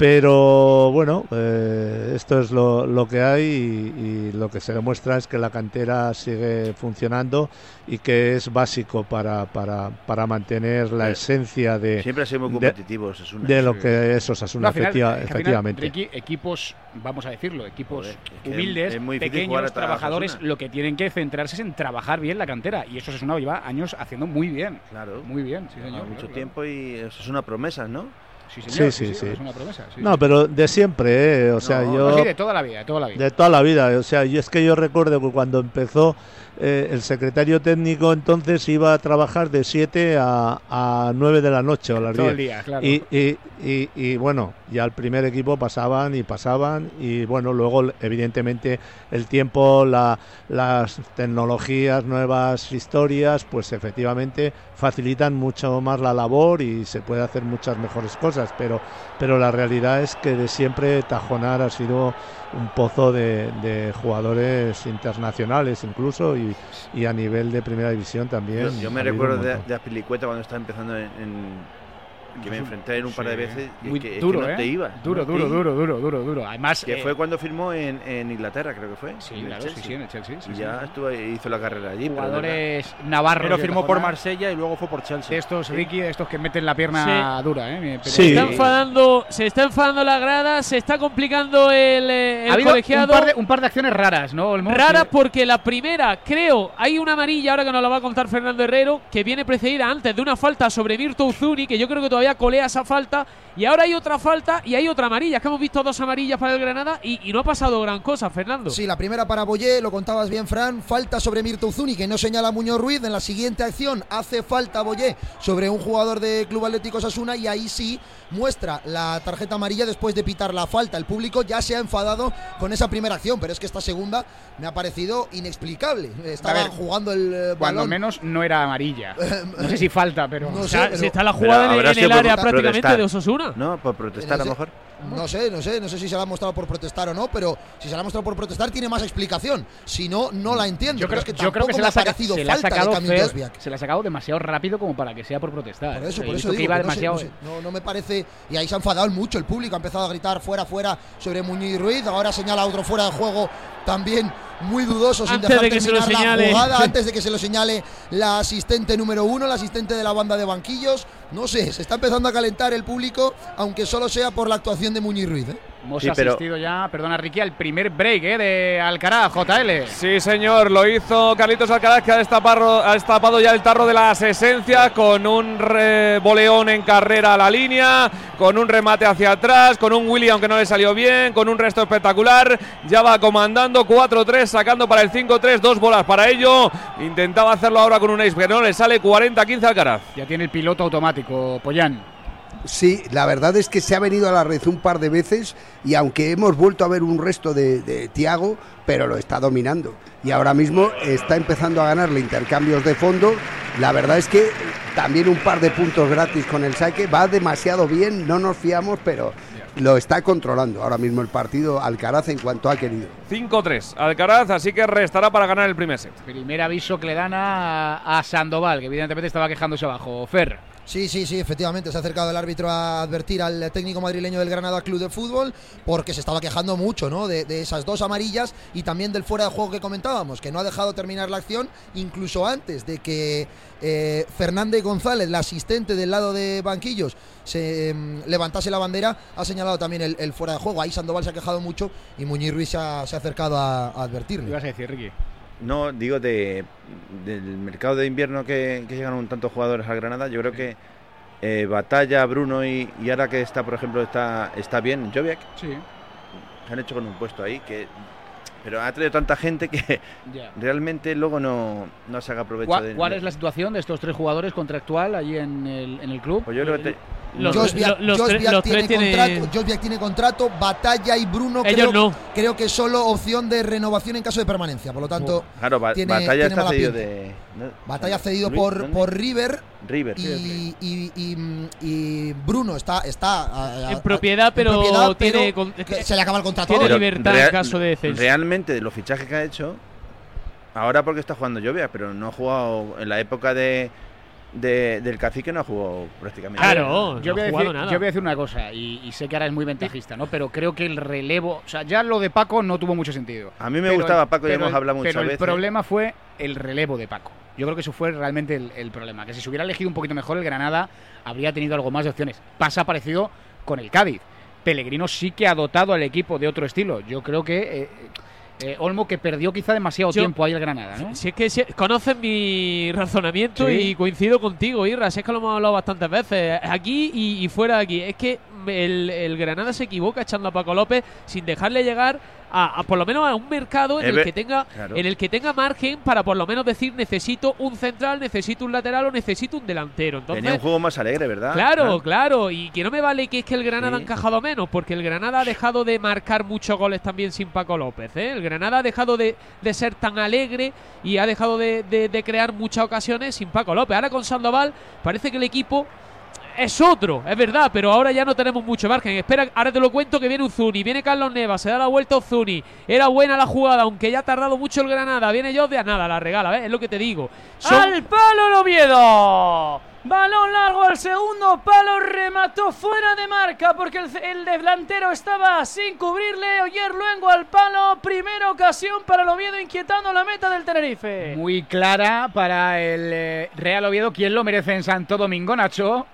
Pero bueno, eh, esto es lo, lo que hay y, y lo que se demuestra es que la cantera sigue funcionando y que es básico para, para, para mantener la Eh, esencia de, Siempre ha sido muy de- competitivo Osasuna. de lo Sí. que es No, Osasuna, al final, efectiva- es que al final, efectivamente. Ricky, equipos, vamos a decirlo, equipos Joder, es que humildes, es muy difícil jugar pequeños, a ta- trabajadores, Osasuna. lo que tienen que centrarse es en trabajar bien la cantera. Y eso Osasuna lleva años haciendo muy bien. Claro. Muy bien, sí, Lleva señor. mucho claro, tiempo y eso es una promesa, ¿no? claro. Sí, Sí, señor, sí, sí, sí. es una promesa. sí, No, sí. pero de siempre, ¿eh? O sea, No, yo... Sí, de toda la vida, de toda la vida. De toda la vida, o sea, yo es que yo recuerdo que cuando empezó eh, el secretario técnico entonces iba a trabajar de siete a, a nueve de la noche o a las Todo diez. el día, claro. Y, y, y, y, bueno, ya al primer equipo pasaban y pasaban y bueno, luego evidentemente el tiempo, la, las tecnologías, nuevas historias, pues efectivamente facilitan mucho más la labor y se puede hacer muchas mejores cosas, pero, pero la realidad es que de siempre Tajonar ha sido un pozo de, de jugadores internacionales incluso y, y a nivel de primera división también. Yo, yo me ha habido recuerdo un de, montón. de Azpilicueta cuando estaba empezando en, en- que me enfrenté en un par de Sí, veces y muy es que, es duro, que no ¿eh? te ibas. Duro, no te duro, ibas. duro, duro, duro, duro. Además, Que eh, fue cuando firmó en, en Inglaterra, creo que fue. Sí, en el claro, sí, sí, en el Chelsea. sí, y sí. ya estuvo ahí, hizo la carrera allí. pero de Jugadores navarros. Pero de firmó por Tajonar, Marsella y luego fue por Chelsea. de estos, Ricky, de estos que meten la pierna dura, ¿eh? Pero- Se Sí. está enfadando, se está enfadando la grada, se está complicando el, eh, el ha habido colegiado. un par, de, un par de acciones raras, ¿no, Olmo? Rara Sí. porque la primera, creo, hay una amarilla ahora que nos la va a contar Fernando Herrero, que viene precedida antes de una falta sobre Mirto Uzuni, que yo creo que todavía todavía colea esa falta. Y ahora hay otra falta y hay otra amarilla. Es que hemos visto dos amarillas para el Granada y, y no ha pasado gran cosa, Fernando. Sí, la primera para Boyé, lo contabas bien, Fran. Falta sobre Mirto Uzuni, que no señala a Muñoz Ruiz. En la siguiente acción hace falta Boyé sobre un jugador de Club Atlético Osasuna y ahí sí muestra la tarjeta amarilla después de pitar la falta. El público ya se ha enfadado con esa primera acción, pero es que esta segunda me ha parecido inexplicable. Estaba ver, jugando el eh, cuando balón. menos no era amarilla. No sé si falta, pero... No o sé, sea, pero si está la jugada en, en el área prácticamente protestar. De Osasuna. No, por protestar a lo mejor. No sé, no sé, no sé si se la ha mostrado por protestar o no, pero si se la ha mostrado por protestar tiene más explicación. Si no, no la entiendo. Yo creo, pero es que yo creo que se la ha saca, parecido se la falta sacado de Camil Fer, Dosbiak. Se la ha sacado demasiado rápido como para que sea por protestar. Por eso, o sea, por eso que digo, iba no, demasiado... sé, no, sé, no, no me parece. Y ahí se ha enfadado mucho el público, ha empezado a gritar fuera, fuera sobre Muñiz Ruiz. Ahora señala otro fuera de juego también muy dudoso, sin antes dejar de que terminar se lo la señale. jugada, antes de que se lo señale la asistente número uno, la asistente de la banda de banquillos. No sé, se está empezando a calentar el público, aunque solo sea por la actuación de Muñiz Ruiz, ¿eh? Hemos sí, asistido ya, perdona Ricky, al primer break ¿eh? de Alcaraz, J L. Sí, señor, lo hizo Carlitos Alcaraz, que ha destapado, ha destapado ya el tarro de las esencias con un boleón en carrera a la línea, con un remate hacia atrás, con un William que no le salió bien, con un resto espectacular. Ya va comandando cuatro tres, sacando para el cinco tres, dos bolas para ello. Intentaba hacerlo ahora con un ace, pero no le sale. Cuarenta quince Alcaraz. Ya tiene el piloto automático, Pollán. Sí, la verdad es que se ha venido a la red un par de veces y aunque hemos vuelto a ver un resto de, de Thiago, pero lo está dominando. Y ahora mismo está empezando a ganarle intercambios de fondo. La verdad es que también un par de puntos gratis con el saque. Va demasiado bien, no nos fiamos, pero lo está controlando ahora mismo el partido Alcaraz en cuanto ha querido. cinco tres Alcaraz, así que restará para ganar el primer set. Primer aviso que le dan a, a Sandoval, que evidentemente estaba quejándose abajo. Fer. Sí, sí, sí, efectivamente, se ha acercado el árbitro a advertir al técnico madrileño del Granada Club de Fútbol porque se estaba quejando mucho, ¿no? De, de esas dos amarillas y también del fuera de juego que comentábamos, que no ha dejado terminar la acción incluso antes de que eh, Fernández González, la asistente del lado de banquillos, se eh, levantase la bandera. Ha señalado también el, el fuera de juego. Ahí Sandoval se ha quejado mucho y Muñiz Ruiz se ha, se ha acercado a, a advertirle. ¿Qué ibas a decir, Ricky? No, digo, de del mercado de invierno que, que llegaron tantos jugadores al Granada, yo creo que eh, Batalla, Bruno y, y ahora que está, por ejemplo, está está bien, Joviak, sí, se han hecho con un puesto ahí, que pero ha traído tanta gente que yeah. realmente luego no, no se haga provecho ¿Cuál, de... ¿Cuál es la situación de estos tres jugadores contractual allí en el, en el club? Pues yo creo que... Te, Los, Josbiak, los, Josbiak los tiene, tiene... contrato, Josbiak tiene contrato, Batalla y Bruno ellos creo, no. creo que solo opción de renovación en caso de permanencia, por lo tanto claro, ba tiene, Batalla tiene está cedido pinta. de... ¿no? Batalla cedido Luis, por, ¿dónde? por River, River y, sí, y, y, y Bruno está, está a, a, en propiedad, en pero propiedad, tiene pero con, se le acaba el contrato. Tiene ahora. libertad real, en caso de descenso. Realmente de los fichajes que ha hecho, ahora porque está jugando Joviak, pero no ha jugado en la época de... De, del Cacique no ha jugado prácticamente. Claro, yo, no voy ha a jugado decir, nada. yo voy a decir una cosa, y, y sé que ahora es muy ventajista, ¿no? Pero creo que el relevo, o sea, ya lo de Paco no tuvo mucho sentido. A mí me pero gustaba el, Paco, ya hemos hablado muchas pero veces. Pero el problema fue el relevo de Paco. Yo creo que eso fue realmente el, el problema. Que si se hubiera elegido un poquito mejor el Granada, habría tenido algo más de opciones. Pasa parecido con el Cádiz. Pellegrino sí que ha dotado al equipo de otro estilo. Yo creo que... Eh, Eh, Olmo, que perdió quizá demasiado Yo, tiempo ahí el Granada, ¿no? Si es que si, conoces mi razonamiento ¿Sí? y coincido contigo, Irra. Si es que lo hemos hablado bastantes veces, aquí y, y fuera de aquí. Es que el, el Granada se equivoca echando a Paco López sin dejarle llegar a, a por lo menos a un mercado en el que tenga claro. en el que tenga margen para por lo menos decir necesito un central, necesito un lateral o necesito un delantero. Entonces, tenía un juego más alegre, ¿verdad? Claro, claro, claro, y que no me vale que es que el Granada sí. ha encajado menos, porque el Granada ha dejado de marcar muchos goles también sin Paco López, ¿eh? El Granada ha dejado de, de ser tan alegre y ha dejado de, de, de crear muchas ocasiones sin Paco López. Ahora con Sandoval parece que el equipo es otro, es verdad, pero ahora ya no tenemos mucho margen. Espera, ahora te lo cuento que viene Uzuni, viene Carlos Neva, se da la vuelta a Uzuni. Era buena la jugada, aunque ya ha tardado mucho el Granada. Viene Josdia, nada, la regala, ¿ves? Es lo que te digo. Son... ¡Al palo el Oviedo! Balón largo al segundo palo, remató fuera de marca porque el, el delantero estaba sin cubrirle. Oyer Luengo al palo, primera ocasión para el Oviedo inquietando la meta del Tenerife. Muy clara para el eh, Real Oviedo. ¿Quién lo merece en Santo Domingo, Nacho?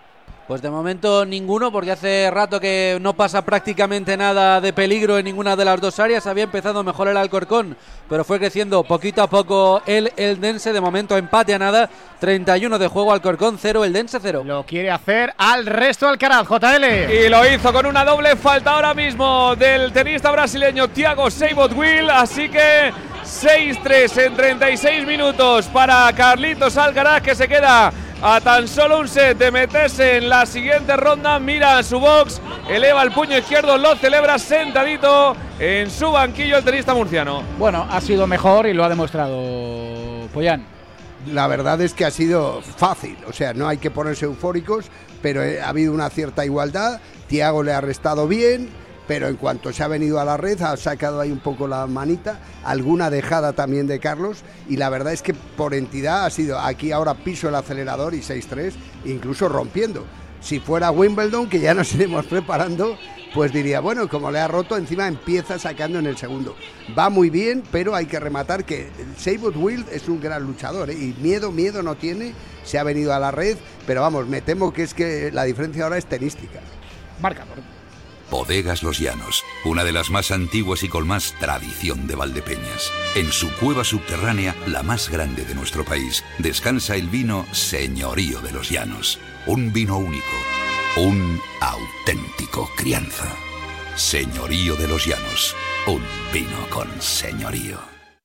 Pues de momento ninguno, porque hace rato que no pasa prácticamente nada de peligro en ninguna de las dos áreas. Había empezado mejor el Alcorcón, pero fue creciendo poquito a poco el Eldense. De momento empate a nada, treinta y uno de juego, Alcorcón cero, Eldense cero. Lo quiere hacer al resto Alcaraz, J L. Y lo hizo con una doble falta ahora mismo del tenista brasileño Thiago Seyboth-Wild, así que seis tres en treinta y seis minutos para Carlitos Alcaraz, que se queda a tan solo un set de meterse en la siguiente ronda. Mira su box, eleva el puño izquierdo, lo celebra sentadito en su banquillo el tenista murciano. Bueno, ha sido mejor y lo ha demostrado Pollán. La verdad es que ha sido fácil, o sea, no hay que ponerse eufóricos, pero ha habido una cierta igualdad. Thiago le ha restado bien, pero en cuanto se ha venido a la red ha sacado ahí un poco la manita, alguna dejada también de Carlos, y la verdad es que por entidad ha sido aquí ahora piso el acelerador y seis tres, incluso rompiendo. Si fuera Wimbledon, que ya nos iremos preparando, pues diría, bueno, como le ha roto, encima empieza sacando en el segundo. Va muy bien, pero hay que rematar que Seyboth-Wild es un gran luchador, ¿eh? Y miedo, miedo no tiene, se ha venido a la red, pero vamos, me temo que es que la diferencia ahora es tenística. Marca, por... Bodegas Los Llanos, una de las más antiguas y con más tradición de Valdepeñas. En su cueva subterránea, la más grande de nuestro país, descansa el vino Señorío de los Llanos. Un vino único, un auténtico crianza. Señorío de los Llanos, un vino con señorío.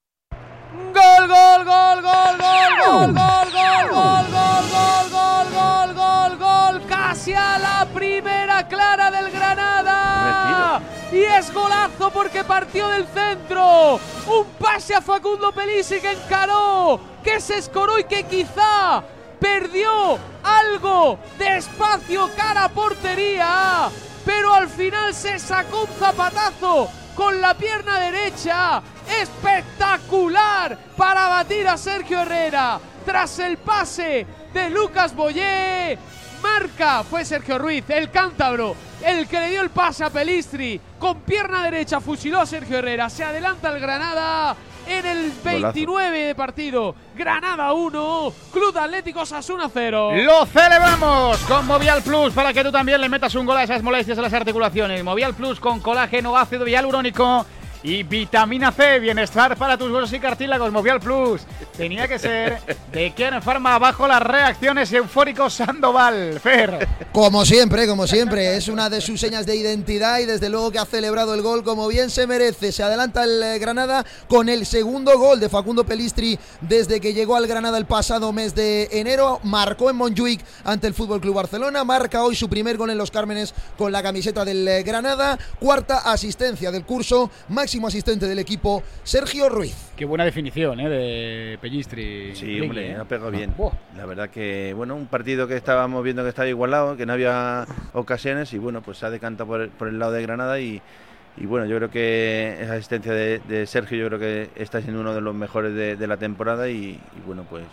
Gol, gol, gol, gol, gol, gol, gol, gol, gol, gol, gol, gol, gol, gol, casi a la primera clara del Granada. Y es golazo porque partió del centro. Un pase a Facundo Pelistri que encaró, que se escoró y que quizá perdió algo de espacio cara a portería, pero al final se sacó un zapatazo con la pierna derecha espectacular para batir a Sergio Herrera. Tras el pase de Lucas Boyé, marca, fue Sergio Ruiz, el cántabro, el que le dio el pase a Pelistri. Con pierna derecha fusiló a Sergio Herrera. Se adelanta el Granada en el veintinueve de partido. Granada uno, Club Atlético Osasuna cero. Lo celebramos con Movial Plus para que tú también le metas un gol a esas molestias en las articulaciones. Movial Plus con colágeno, ácido hialurónico y vitamina C, bienestar para tus huesos y cartílagos. Movial Plus tenía que ser de Kern Pharma. Abajo las reacciones, eufórico Sandoval. Fer. Como siempre, como siempre, es una de sus señas de identidad y desde luego que ha celebrado el gol como bien se merece. Se adelanta el Granada con el segundo gol de Facundo Pelistri desde que llegó al Granada el pasado mes de enero. Marcó en Montjuic ante el F C Barcelona, marca hoy su primer gol en Los Cármenes con la camiseta del Granada. Cuarta asistencia del curso, máximo asistente del equipo, Sergio Ruiz. Qué buena definición, ¿eh? De Pelistri. Sí, Ligui, hombre, ¿eh? ha pegado bien. Oh. La verdad que, bueno, un partido que estábamos viendo que estaba igualado, que no había ocasiones y, bueno, pues se ha decantado por el, por el lado de Granada y, y, bueno, yo creo que esa asistencia de, de Sergio yo creo que está siendo uno de los mejores de, de la temporada y, y bueno, pues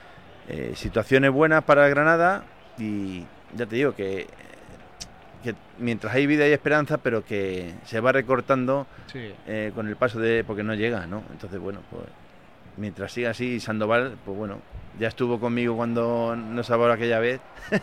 eh, situaciones buenas para Granada y ya te digo que que mientras hay vida hay esperanza, pero que se va recortando sí. eh, con el paso de... porque no llega, ¿no? Entonces, bueno, pues mientras siga así, Sandoval, pues bueno, ya estuvo conmigo cuando nos salvó aquella vez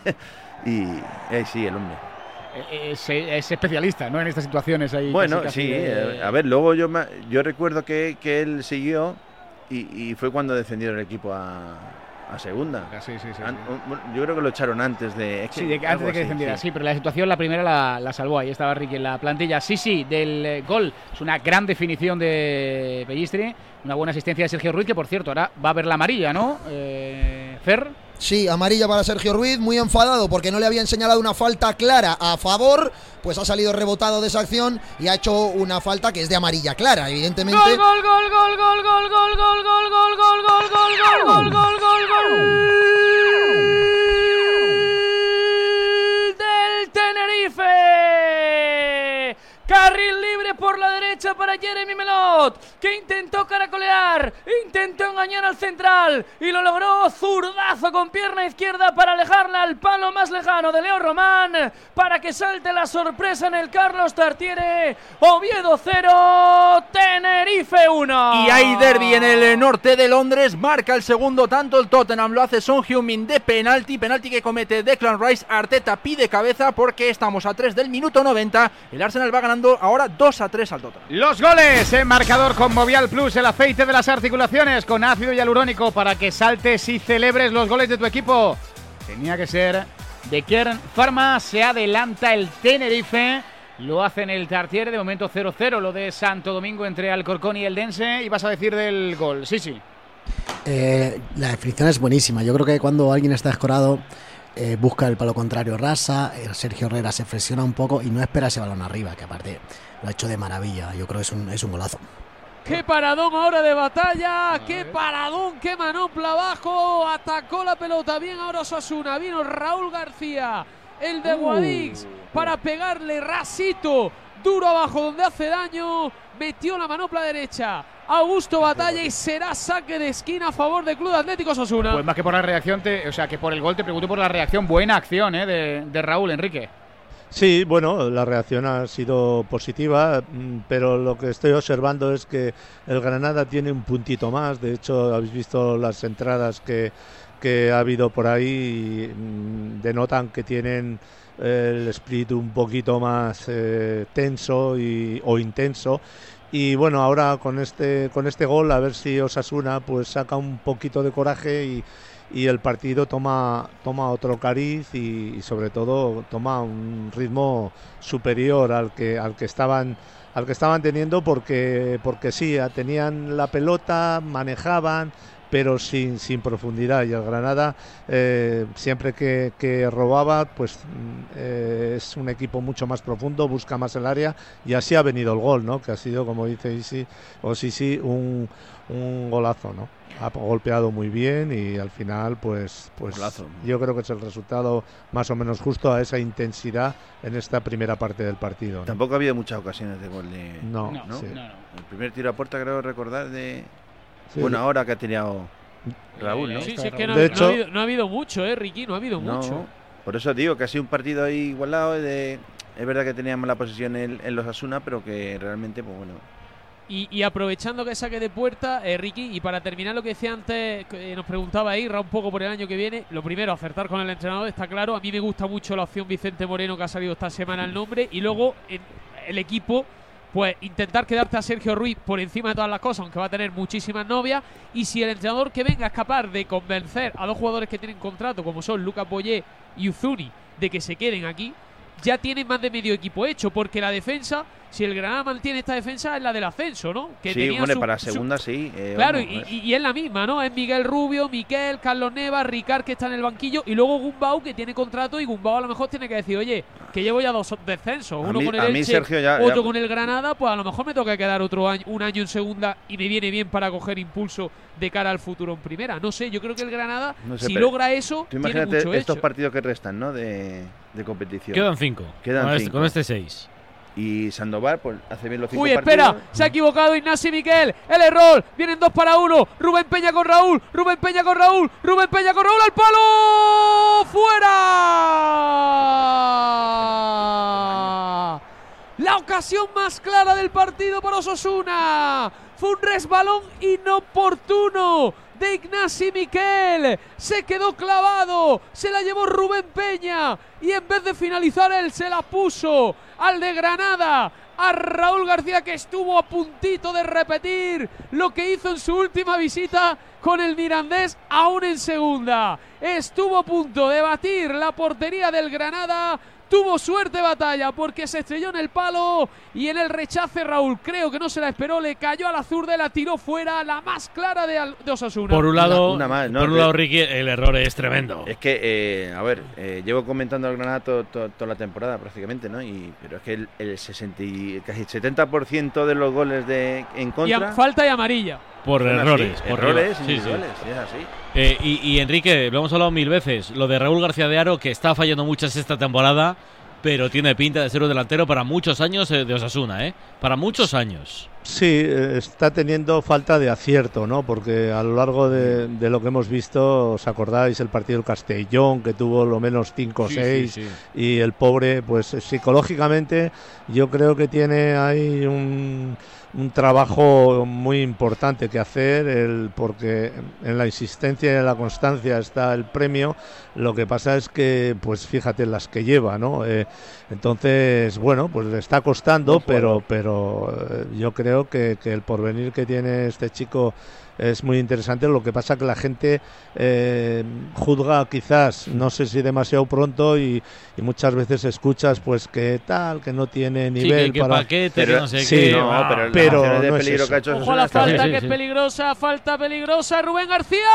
y ahí sí, el hombre. Es, es especialista, ¿no? En estas situaciones ahí. Bueno, casi, casi sí, de... a ver, luego yo, me, yo recuerdo que, que él siguió y, y fue cuando descendieron el equipo a... a segunda. Sí, sí, sí, An- sí. Yo creo que lo echaron antes de... Sí, de que, antes de que descendiera, sí. sí, pero la situación la primera la, la salvó. Ahí estaba Ricky en la plantilla. Sí, sí, del eh, gol. Es una gran definición de Pelistri. Una buena asistencia de Sergio Ruiz, que por cierto, ahora va a ver la amarilla, ¿no? Eh, Fer. Sí, amarilla para Sergio Ruiz, muy enfadado porque no le habían señalado una falta clara a favor, pues ha salido rebotado de esa acción y ha hecho una falta que es de amarilla clara, evidentemente. Gol, gol, gol, gol, gol, gol, gol, gol, gol, gol, gol, gol, gol, gol, gol, gol, gol del Tenerife. Carril libre por la derecha para Jeremy Melot, que intentó caracolear, intentó engañar al central y lo logró. Zurdazo con pierna izquierda para alejarla al palo más lejano de Leo Román, para que salte la sorpresa en el Carlos Tartiere. Oviedo cero, Tenerife uno. Y hay derbi en el norte de Londres. Marca el segundo tanto el Tottenham, lo hace Son Heung-min de penalti, penalti que comete Declan Rice. Arteta pide cabeza porque estamos a tres del minuto noventa. El Arsenal va ganando ahora dos a tres al Tottenham. Los goles en marcador con Movial Plus, el aceite de las articulaciones con ácido hialurónico para que saltes y celebres los goles de tu equipo. Tenía que ser de Kern Pharma. Se adelanta el Tenerife. Lo hace en el Tartiere, de momento cero cero, lo de Santo Domingo entre Alcorcón y Eldense. ¿Y vas a decir del gol? Sí, sí. Eh, la definición es buenísima. Yo creo que cuando alguien está escorado, eh, busca el palo contrario rasa. eh, Sergio Herrera se flexiona un poco y no espera ese balón arriba, que aparte lo ha hecho de maravilla. Yo creo que es un, es un golazo. ¡Qué paradón ahora de Batalla! ¡Qué paradón! ¡Qué manopla abajo! Atacó la pelota. Bien ahora Osasuna. Vino Raúl García, el de Guadix, para pegarle rasito, duro abajo donde hace daño. Metió la manopla derecha Augusto Batalla y será saque de esquina a favor del Club Atlético Osasuna. Pues más que por la reacción, te, o sea, que por el gol, te pregunto por la reacción. Buena acción ¿eh? de, de Raúl, Enrique. Sí, bueno, la reacción ha sido positiva, pero lo que estoy observando es que el Granada tiene un puntito más. De hecho, habéis visto las entradas que, que ha habido por ahí, y denotan que tienen el split un poquito más eh, tenso y, o intenso. Y bueno, ahora con este con este gol, a ver si Osasuna pues saca un poquito de coraje y, y el partido toma toma otro cariz y, y sobre todo toma un ritmo superior al que al que estaban al que estaban teniendo, porque porque sí, tenían la pelota, manejaban, pero sin, sin profundidad, y el Granada eh, siempre que, que robaba pues eh, es un equipo mucho más profundo, busca más el área, y así ha venido el gol, ¿no? Que ha sido, como dice Isi, o Sisi, un, un golazo, ¿no? Ha golpeado muy bien y al final pues, pues yo creo que es el resultado más o menos justo a esa intensidad en esta primera parte del partido, ¿no? Tampoco ha habido muchas ocasiones de gol de... No, ¿no? Sí. no, no. El primer tiro a puerta, creo recordar, de... Sí. Bueno, ahora que ha tenido Raúl, ¿no? Sí, sí, es que no, de no hecho, ha habido, no ha habido mucho, ¿eh, Ricky? No ha habido no, mucho. Por eso digo que ha sido un partido ahí igualado. De, es verdad que teníamos la posesión en, en los Asuna, pero que realmente, pues bueno... Y, y aprovechando que saque de puerta, eh, Ricky, y para terminar lo que decía antes, eh, nos preguntaba Irra un poco por el año que viene. Lo primero, acertar con el entrenador, está claro. A mí me gusta mucho la opción Vicente Moreno, que ha salido esta semana el nombre. Y luego, en el equipo, pues intentar quedarte a Sergio Ruiz por encima de todas las cosas, aunque va a tener muchísimas novias. Y si el entrenador que venga es capaz de convencer a dos jugadores que tienen contrato, como son Lucas Boyé y Uzuni, de que se queden aquí, ya tiene más de medio equipo hecho, porque la defensa, si el Granada mantiene esta defensa, es la del ascenso, ¿no? Que sí, tenía bueno, su, para su, segunda sí. Eh, claro, vamos, y, y, y es la misma, ¿no? Es Miguel Rubio, Miquel, Carlos Neva, Ricard, que está en el banquillo, y luego Gumbau, que tiene contrato, y Gumbau a lo mejor tiene que decir, oye, que llevo ya dos descensos, uno mí, con el a mí, Elche, Sergio, ya, otro ya... con el Granada, pues a lo mejor me toca quedar otro año, un año en segunda, y me viene bien para coger impulso de cara al futuro en primera. No sé, yo creo que el Granada, no sé, si logra eso, tú tiene imagínate mucho estos hecho. partidos que restan, ¿no? De, de competición. Quedan cinco. Quedan con, cinco. Este, con este seis. Y Sandoval, pues hace bien los cinco Uy, partidos. espera, se ha equivocado Ignacio Miquel. El error, vienen dos para uno. Rubén Peña con Raúl, Rubén Peña con Raúl, Rubén Peña con Raúl al palo. ¡Fuera! La ocasión más clara del partido para Osasuna. Fue un resbalón inoportuno de Ignacio Miquel. Se quedó clavado, se la llevó Rubén Peña y en vez de finalizar él, se la puso al de Granada, a Raúl García, que estuvo a puntito de repetir lo que hizo en su última visita con el Mirandés, aún en segunda. Estuvo a punto de batir la portería del Granada. Tuvo suerte Batalla porque se estrelló en el palo y en el rechace Raúl, creo que no se la esperó, le cayó a la zurda y la tiró fuera, la más clara de, de Osasuna. Por un lado, una, una más, ¿no? por un lado, Ricky, el error es tremendo. Es que, eh, a ver, eh, llevo comentando al Granada to, to, toda la temporada prácticamente, ¿no? Y, pero es que el, el sesenta y, casi el setenta por ciento de los goles de en contra... Y a, falta y amarilla. Por Son errores. Así, por errores sí, individuales, sí. Sí, es así. Eh, y, y Enrique, lo hemos hablado mil veces, lo de Raúl García de Aro, que está fallando muchas esta temporada, pero tiene pinta de ser un delantero para muchos años de Osasuna, ¿eh? Para muchos años. Sí, está teniendo falta de acierto, ¿no? Porque a lo largo de, de lo que hemos visto, ¿os acordáis el partido del Castellón, que tuvo lo menos cinco o seis? Sí, sí, sí. Y el pobre, pues psicológicamente, yo creo que tiene ahí un, un trabajo muy importante que hacer, el, porque en la insistencia y en la constancia está el premio. Lo que pasa es que, pues fíjate, las que lleva, ¿no? Eh, entonces, bueno, pues le está costando, pero, pero eh, yo creo Que, que el porvenir que tiene este chico es muy interesante. Lo que pasa que la gente eh, juzga quizás, no sé si demasiado pronto, y, y muchas veces escuchas pues que tal, que no tiene nivel sí, que, que para paquete, pero, que no sé sí, qué. No, ah, pero, pero de no peligro es que ha hecho Ojo a la falta, sí, que sí, es peligrosa, falta peligrosa, Rubén García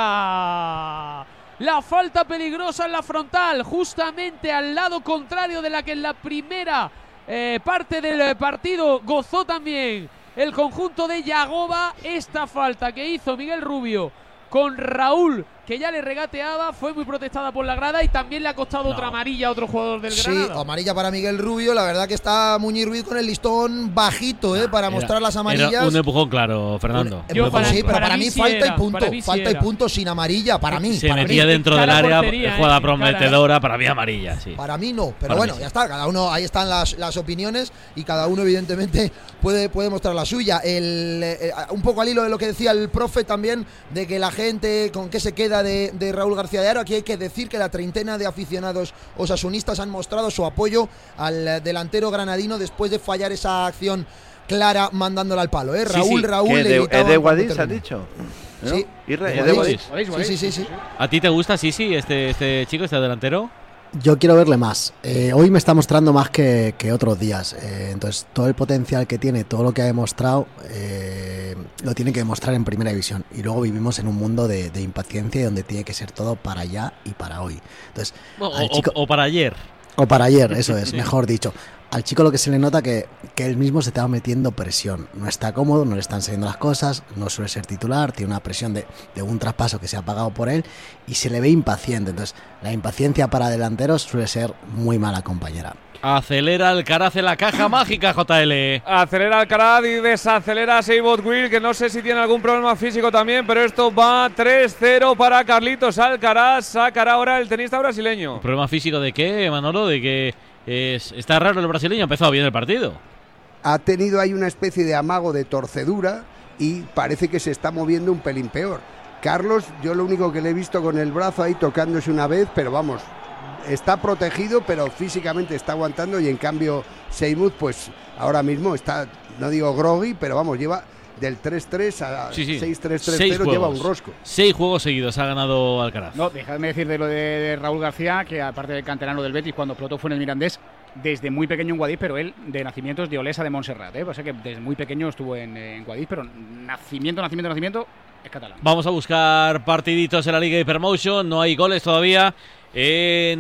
arriba. La falta peligrosa en la frontal, justamente al lado contrario de la que en la primera Eh, parte del partido gozó también el conjunto de Yagoba. Esta falta que hizo Miguel Rubio con Raúl, que ya le regateaba, fue muy protestada por la grada y también le ha costado no. otra amarilla a otro jugador del sí, Granada. Sí, amarilla para Miguel Rubio. La verdad que está Muñiz Ruiz con el listón bajito, ¿eh? Para era, mostrar las amarillas. Era un empujón claro, Fernando. Un, Yo, para, sí, pero para, para mí, mí falta era, y punto. Falta sí y punto sin amarilla, para mí. Se para metía mí. dentro del área, jugada eh, prometedora, cara, para mí amarilla, sí. Para mí no, pero para bueno, sí. ya está. Cada uno, ahí están las, las opiniones y cada uno, evidentemente, puede, puede mostrar la suya. El, eh, un poco al hilo de lo que decía el profe también, de que la gente, con qué se queda de, de Raúl García de Haro. Aquí hay que decir que la treintena de aficionados osasunistas han mostrado su apoyo al delantero granadino después de fallar esa acción clara mandándola al palo, ¿eh? Raúl, sí, sí. Raúl ¿Qué, le de, gritaban ¿de Guadix has dicho? ¿No? Sí. Irra, ¿De Guadix? Sí, sí, sí, sí. ¿A ti te gusta, sí, sí, este, este chico, este delantero? Yo quiero verle más. Eh, hoy me está mostrando más que, que otros días. Eh, entonces, todo el potencial que tiene, todo lo que ha demostrado, eh, lo tiene que demostrar en primera división. Y luego vivimos en un mundo de, de impaciencia y donde tiene que ser todo para allá y para hoy. Entonces, o, o, chico, o para ayer. O para ayer, eso es, mejor dicho. Al chico lo que se le nota que, que él mismo se estaba metiendo presión. No está cómodo, no le están saliendo las cosas, no suele ser titular, tiene una presión de, de un traspaso que se ha pagado por él y se le ve impaciente. Entonces, la impaciencia para delanteros suele ser muy mala compañera. Acelera Alcaraz en la caja mágica, J L. Acelera Alcaraz y desacelera Seibot Will, que no sé si tiene algún problema físico también, pero esto va tres cero para Carlitos Alcaraz. Sacará ahora el tenista brasileño. ¿Problema físico de qué, Manolo? De que es, está raro el brasileño, ha empezado bien el partido. Ha tenido ahí una especie de amago de torcedura y parece que se está moviendo un pelín peor. Carlos, yo lo único que le he visto con el brazo ahí tocándose una vez, pero vamos, está protegido, pero físicamente está aguantando, y en cambio Seibot, pues ahora mismo está, no digo groggy, pero vamos, lleva del tres tres a sí, sí. seis tres tres cero, lleva un rosco. Seis juegos seguidos ha ganado Alcaraz. No, dejadme decir de lo de, de Raúl García, que aparte del canterano del Betis, cuando explotó fue en el Mirandés, desde muy pequeño en Guadix, pero él de nacimiento es de Olesa de Montserrat, ¿eh? O sea que desde muy pequeño estuvo en, en Guadix, pero nacimiento, nacimiento, nacimiento es catalán. Vamos a buscar partiditos en la Liga Hypermotion, no hay goles todavía en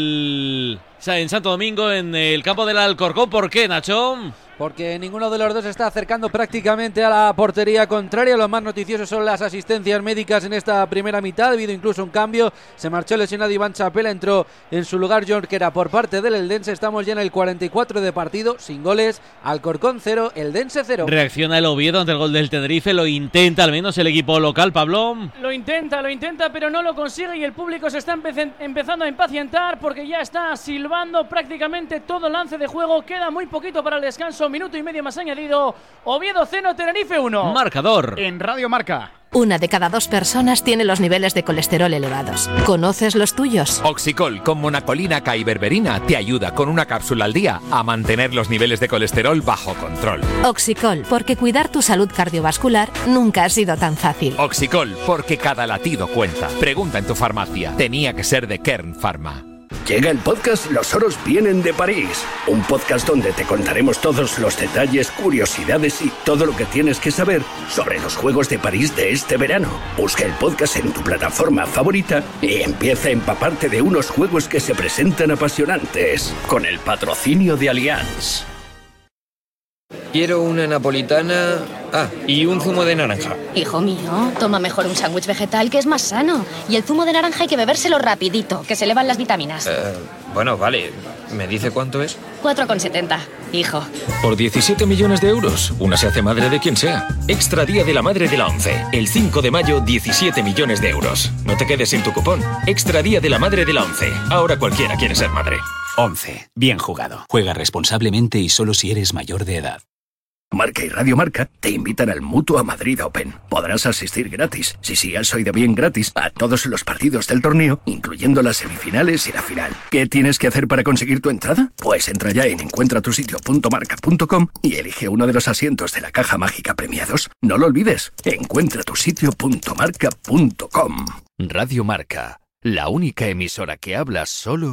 el en Santo Domingo, en el campo del Alcorcón. ¿Por qué, Nacho? Porque ninguno de los dos está acercando prácticamente a la portería contraria. Lo más noticioso son las asistencias médicas en esta primera mitad. Ha habido incluso un cambio. Se marchó lesionado Iván Chapela, entró en su lugar Jorquera por parte del Eldense. Estamos ya en el cuarenta y cuatro de partido, sin goles. Alcorcón cero, Eldense cero. Reacciona el Oviedo ante el gol del Tenerife. Lo intenta al menos el equipo local, Pablo. Lo intenta, lo intenta, pero no lo consigue, y el público se está empe- empezando a impacientar porque ya está silbando prácticamente todo el lance de juego. Queda muy poquito para el descanso. Minuto y medio más añadido. Oviedo cero, Tenerife uno. Marcador en Radio Marca. Una de cada dos personas tiene los niveles de colesterol elevados. ¿Conoces los tuyos? Oxicol con monacolina K y berberina te ayuda con una cápsula al día a mantener los niveles de colesterol bajo control. Oxicol, porque cuidar tu salud cardiovascular nunca ha sido tan fácil. Oxicol, porque cada latido cuenta. Pregunta en tu farmacia. Tenía que ser de Kern Pharma. Llega el podcast Los Oros Vienen de París, un podcast donde te contaremos todos los detalles, curiosidades y todo lo que tienes que saber sobre los Juegos de París de este verano. Busca el podcast en tu plataforma favorita y empieza a empaparte de unos juegos que se presentan apasionantes, con el patrocinio de Allianz. Quiero una napolitana... Ah, y un zumo de naranja. Hijo mío, toma mejor un sándwich vegetal, que es más sano. Y el zumo de naranja hay que bebérselo rapidito, que se elevan las vitaminas. Uh, bueno, vale. ¿Me dice cuánto es? cuatro con setenta, hijo. Por diecisiete millones de euros, una se hace madre de quien sea. Extra Día de la Madre de la ONCE. El cinco de mayo, diecisiete millones de euros. No te quedes sin tu cupón. Extra Día de la Madre de la ONCE. Ahora cualquiera quiere ser madre. ONCE. Bien jugado. Juega responsablemente y solo si eres mayor de edad. Marca y Radio Marca te invitan al Mutua Madrid Open. Podrás asistir gratis, si sigues hoy de bien gratis, a todos los partidos del torneo, incluyendo las semifinales y la final. ¿Qué tienes que hacer para conseguir tu entrada? Pues entra ya en encuentra tu sitio punto marca punto com y elige uno de los asientos de la caja mágica premiados. No lo olvides, encuentra tu sitio punto marca punto com. Radio Marca, la única emisora que habla solo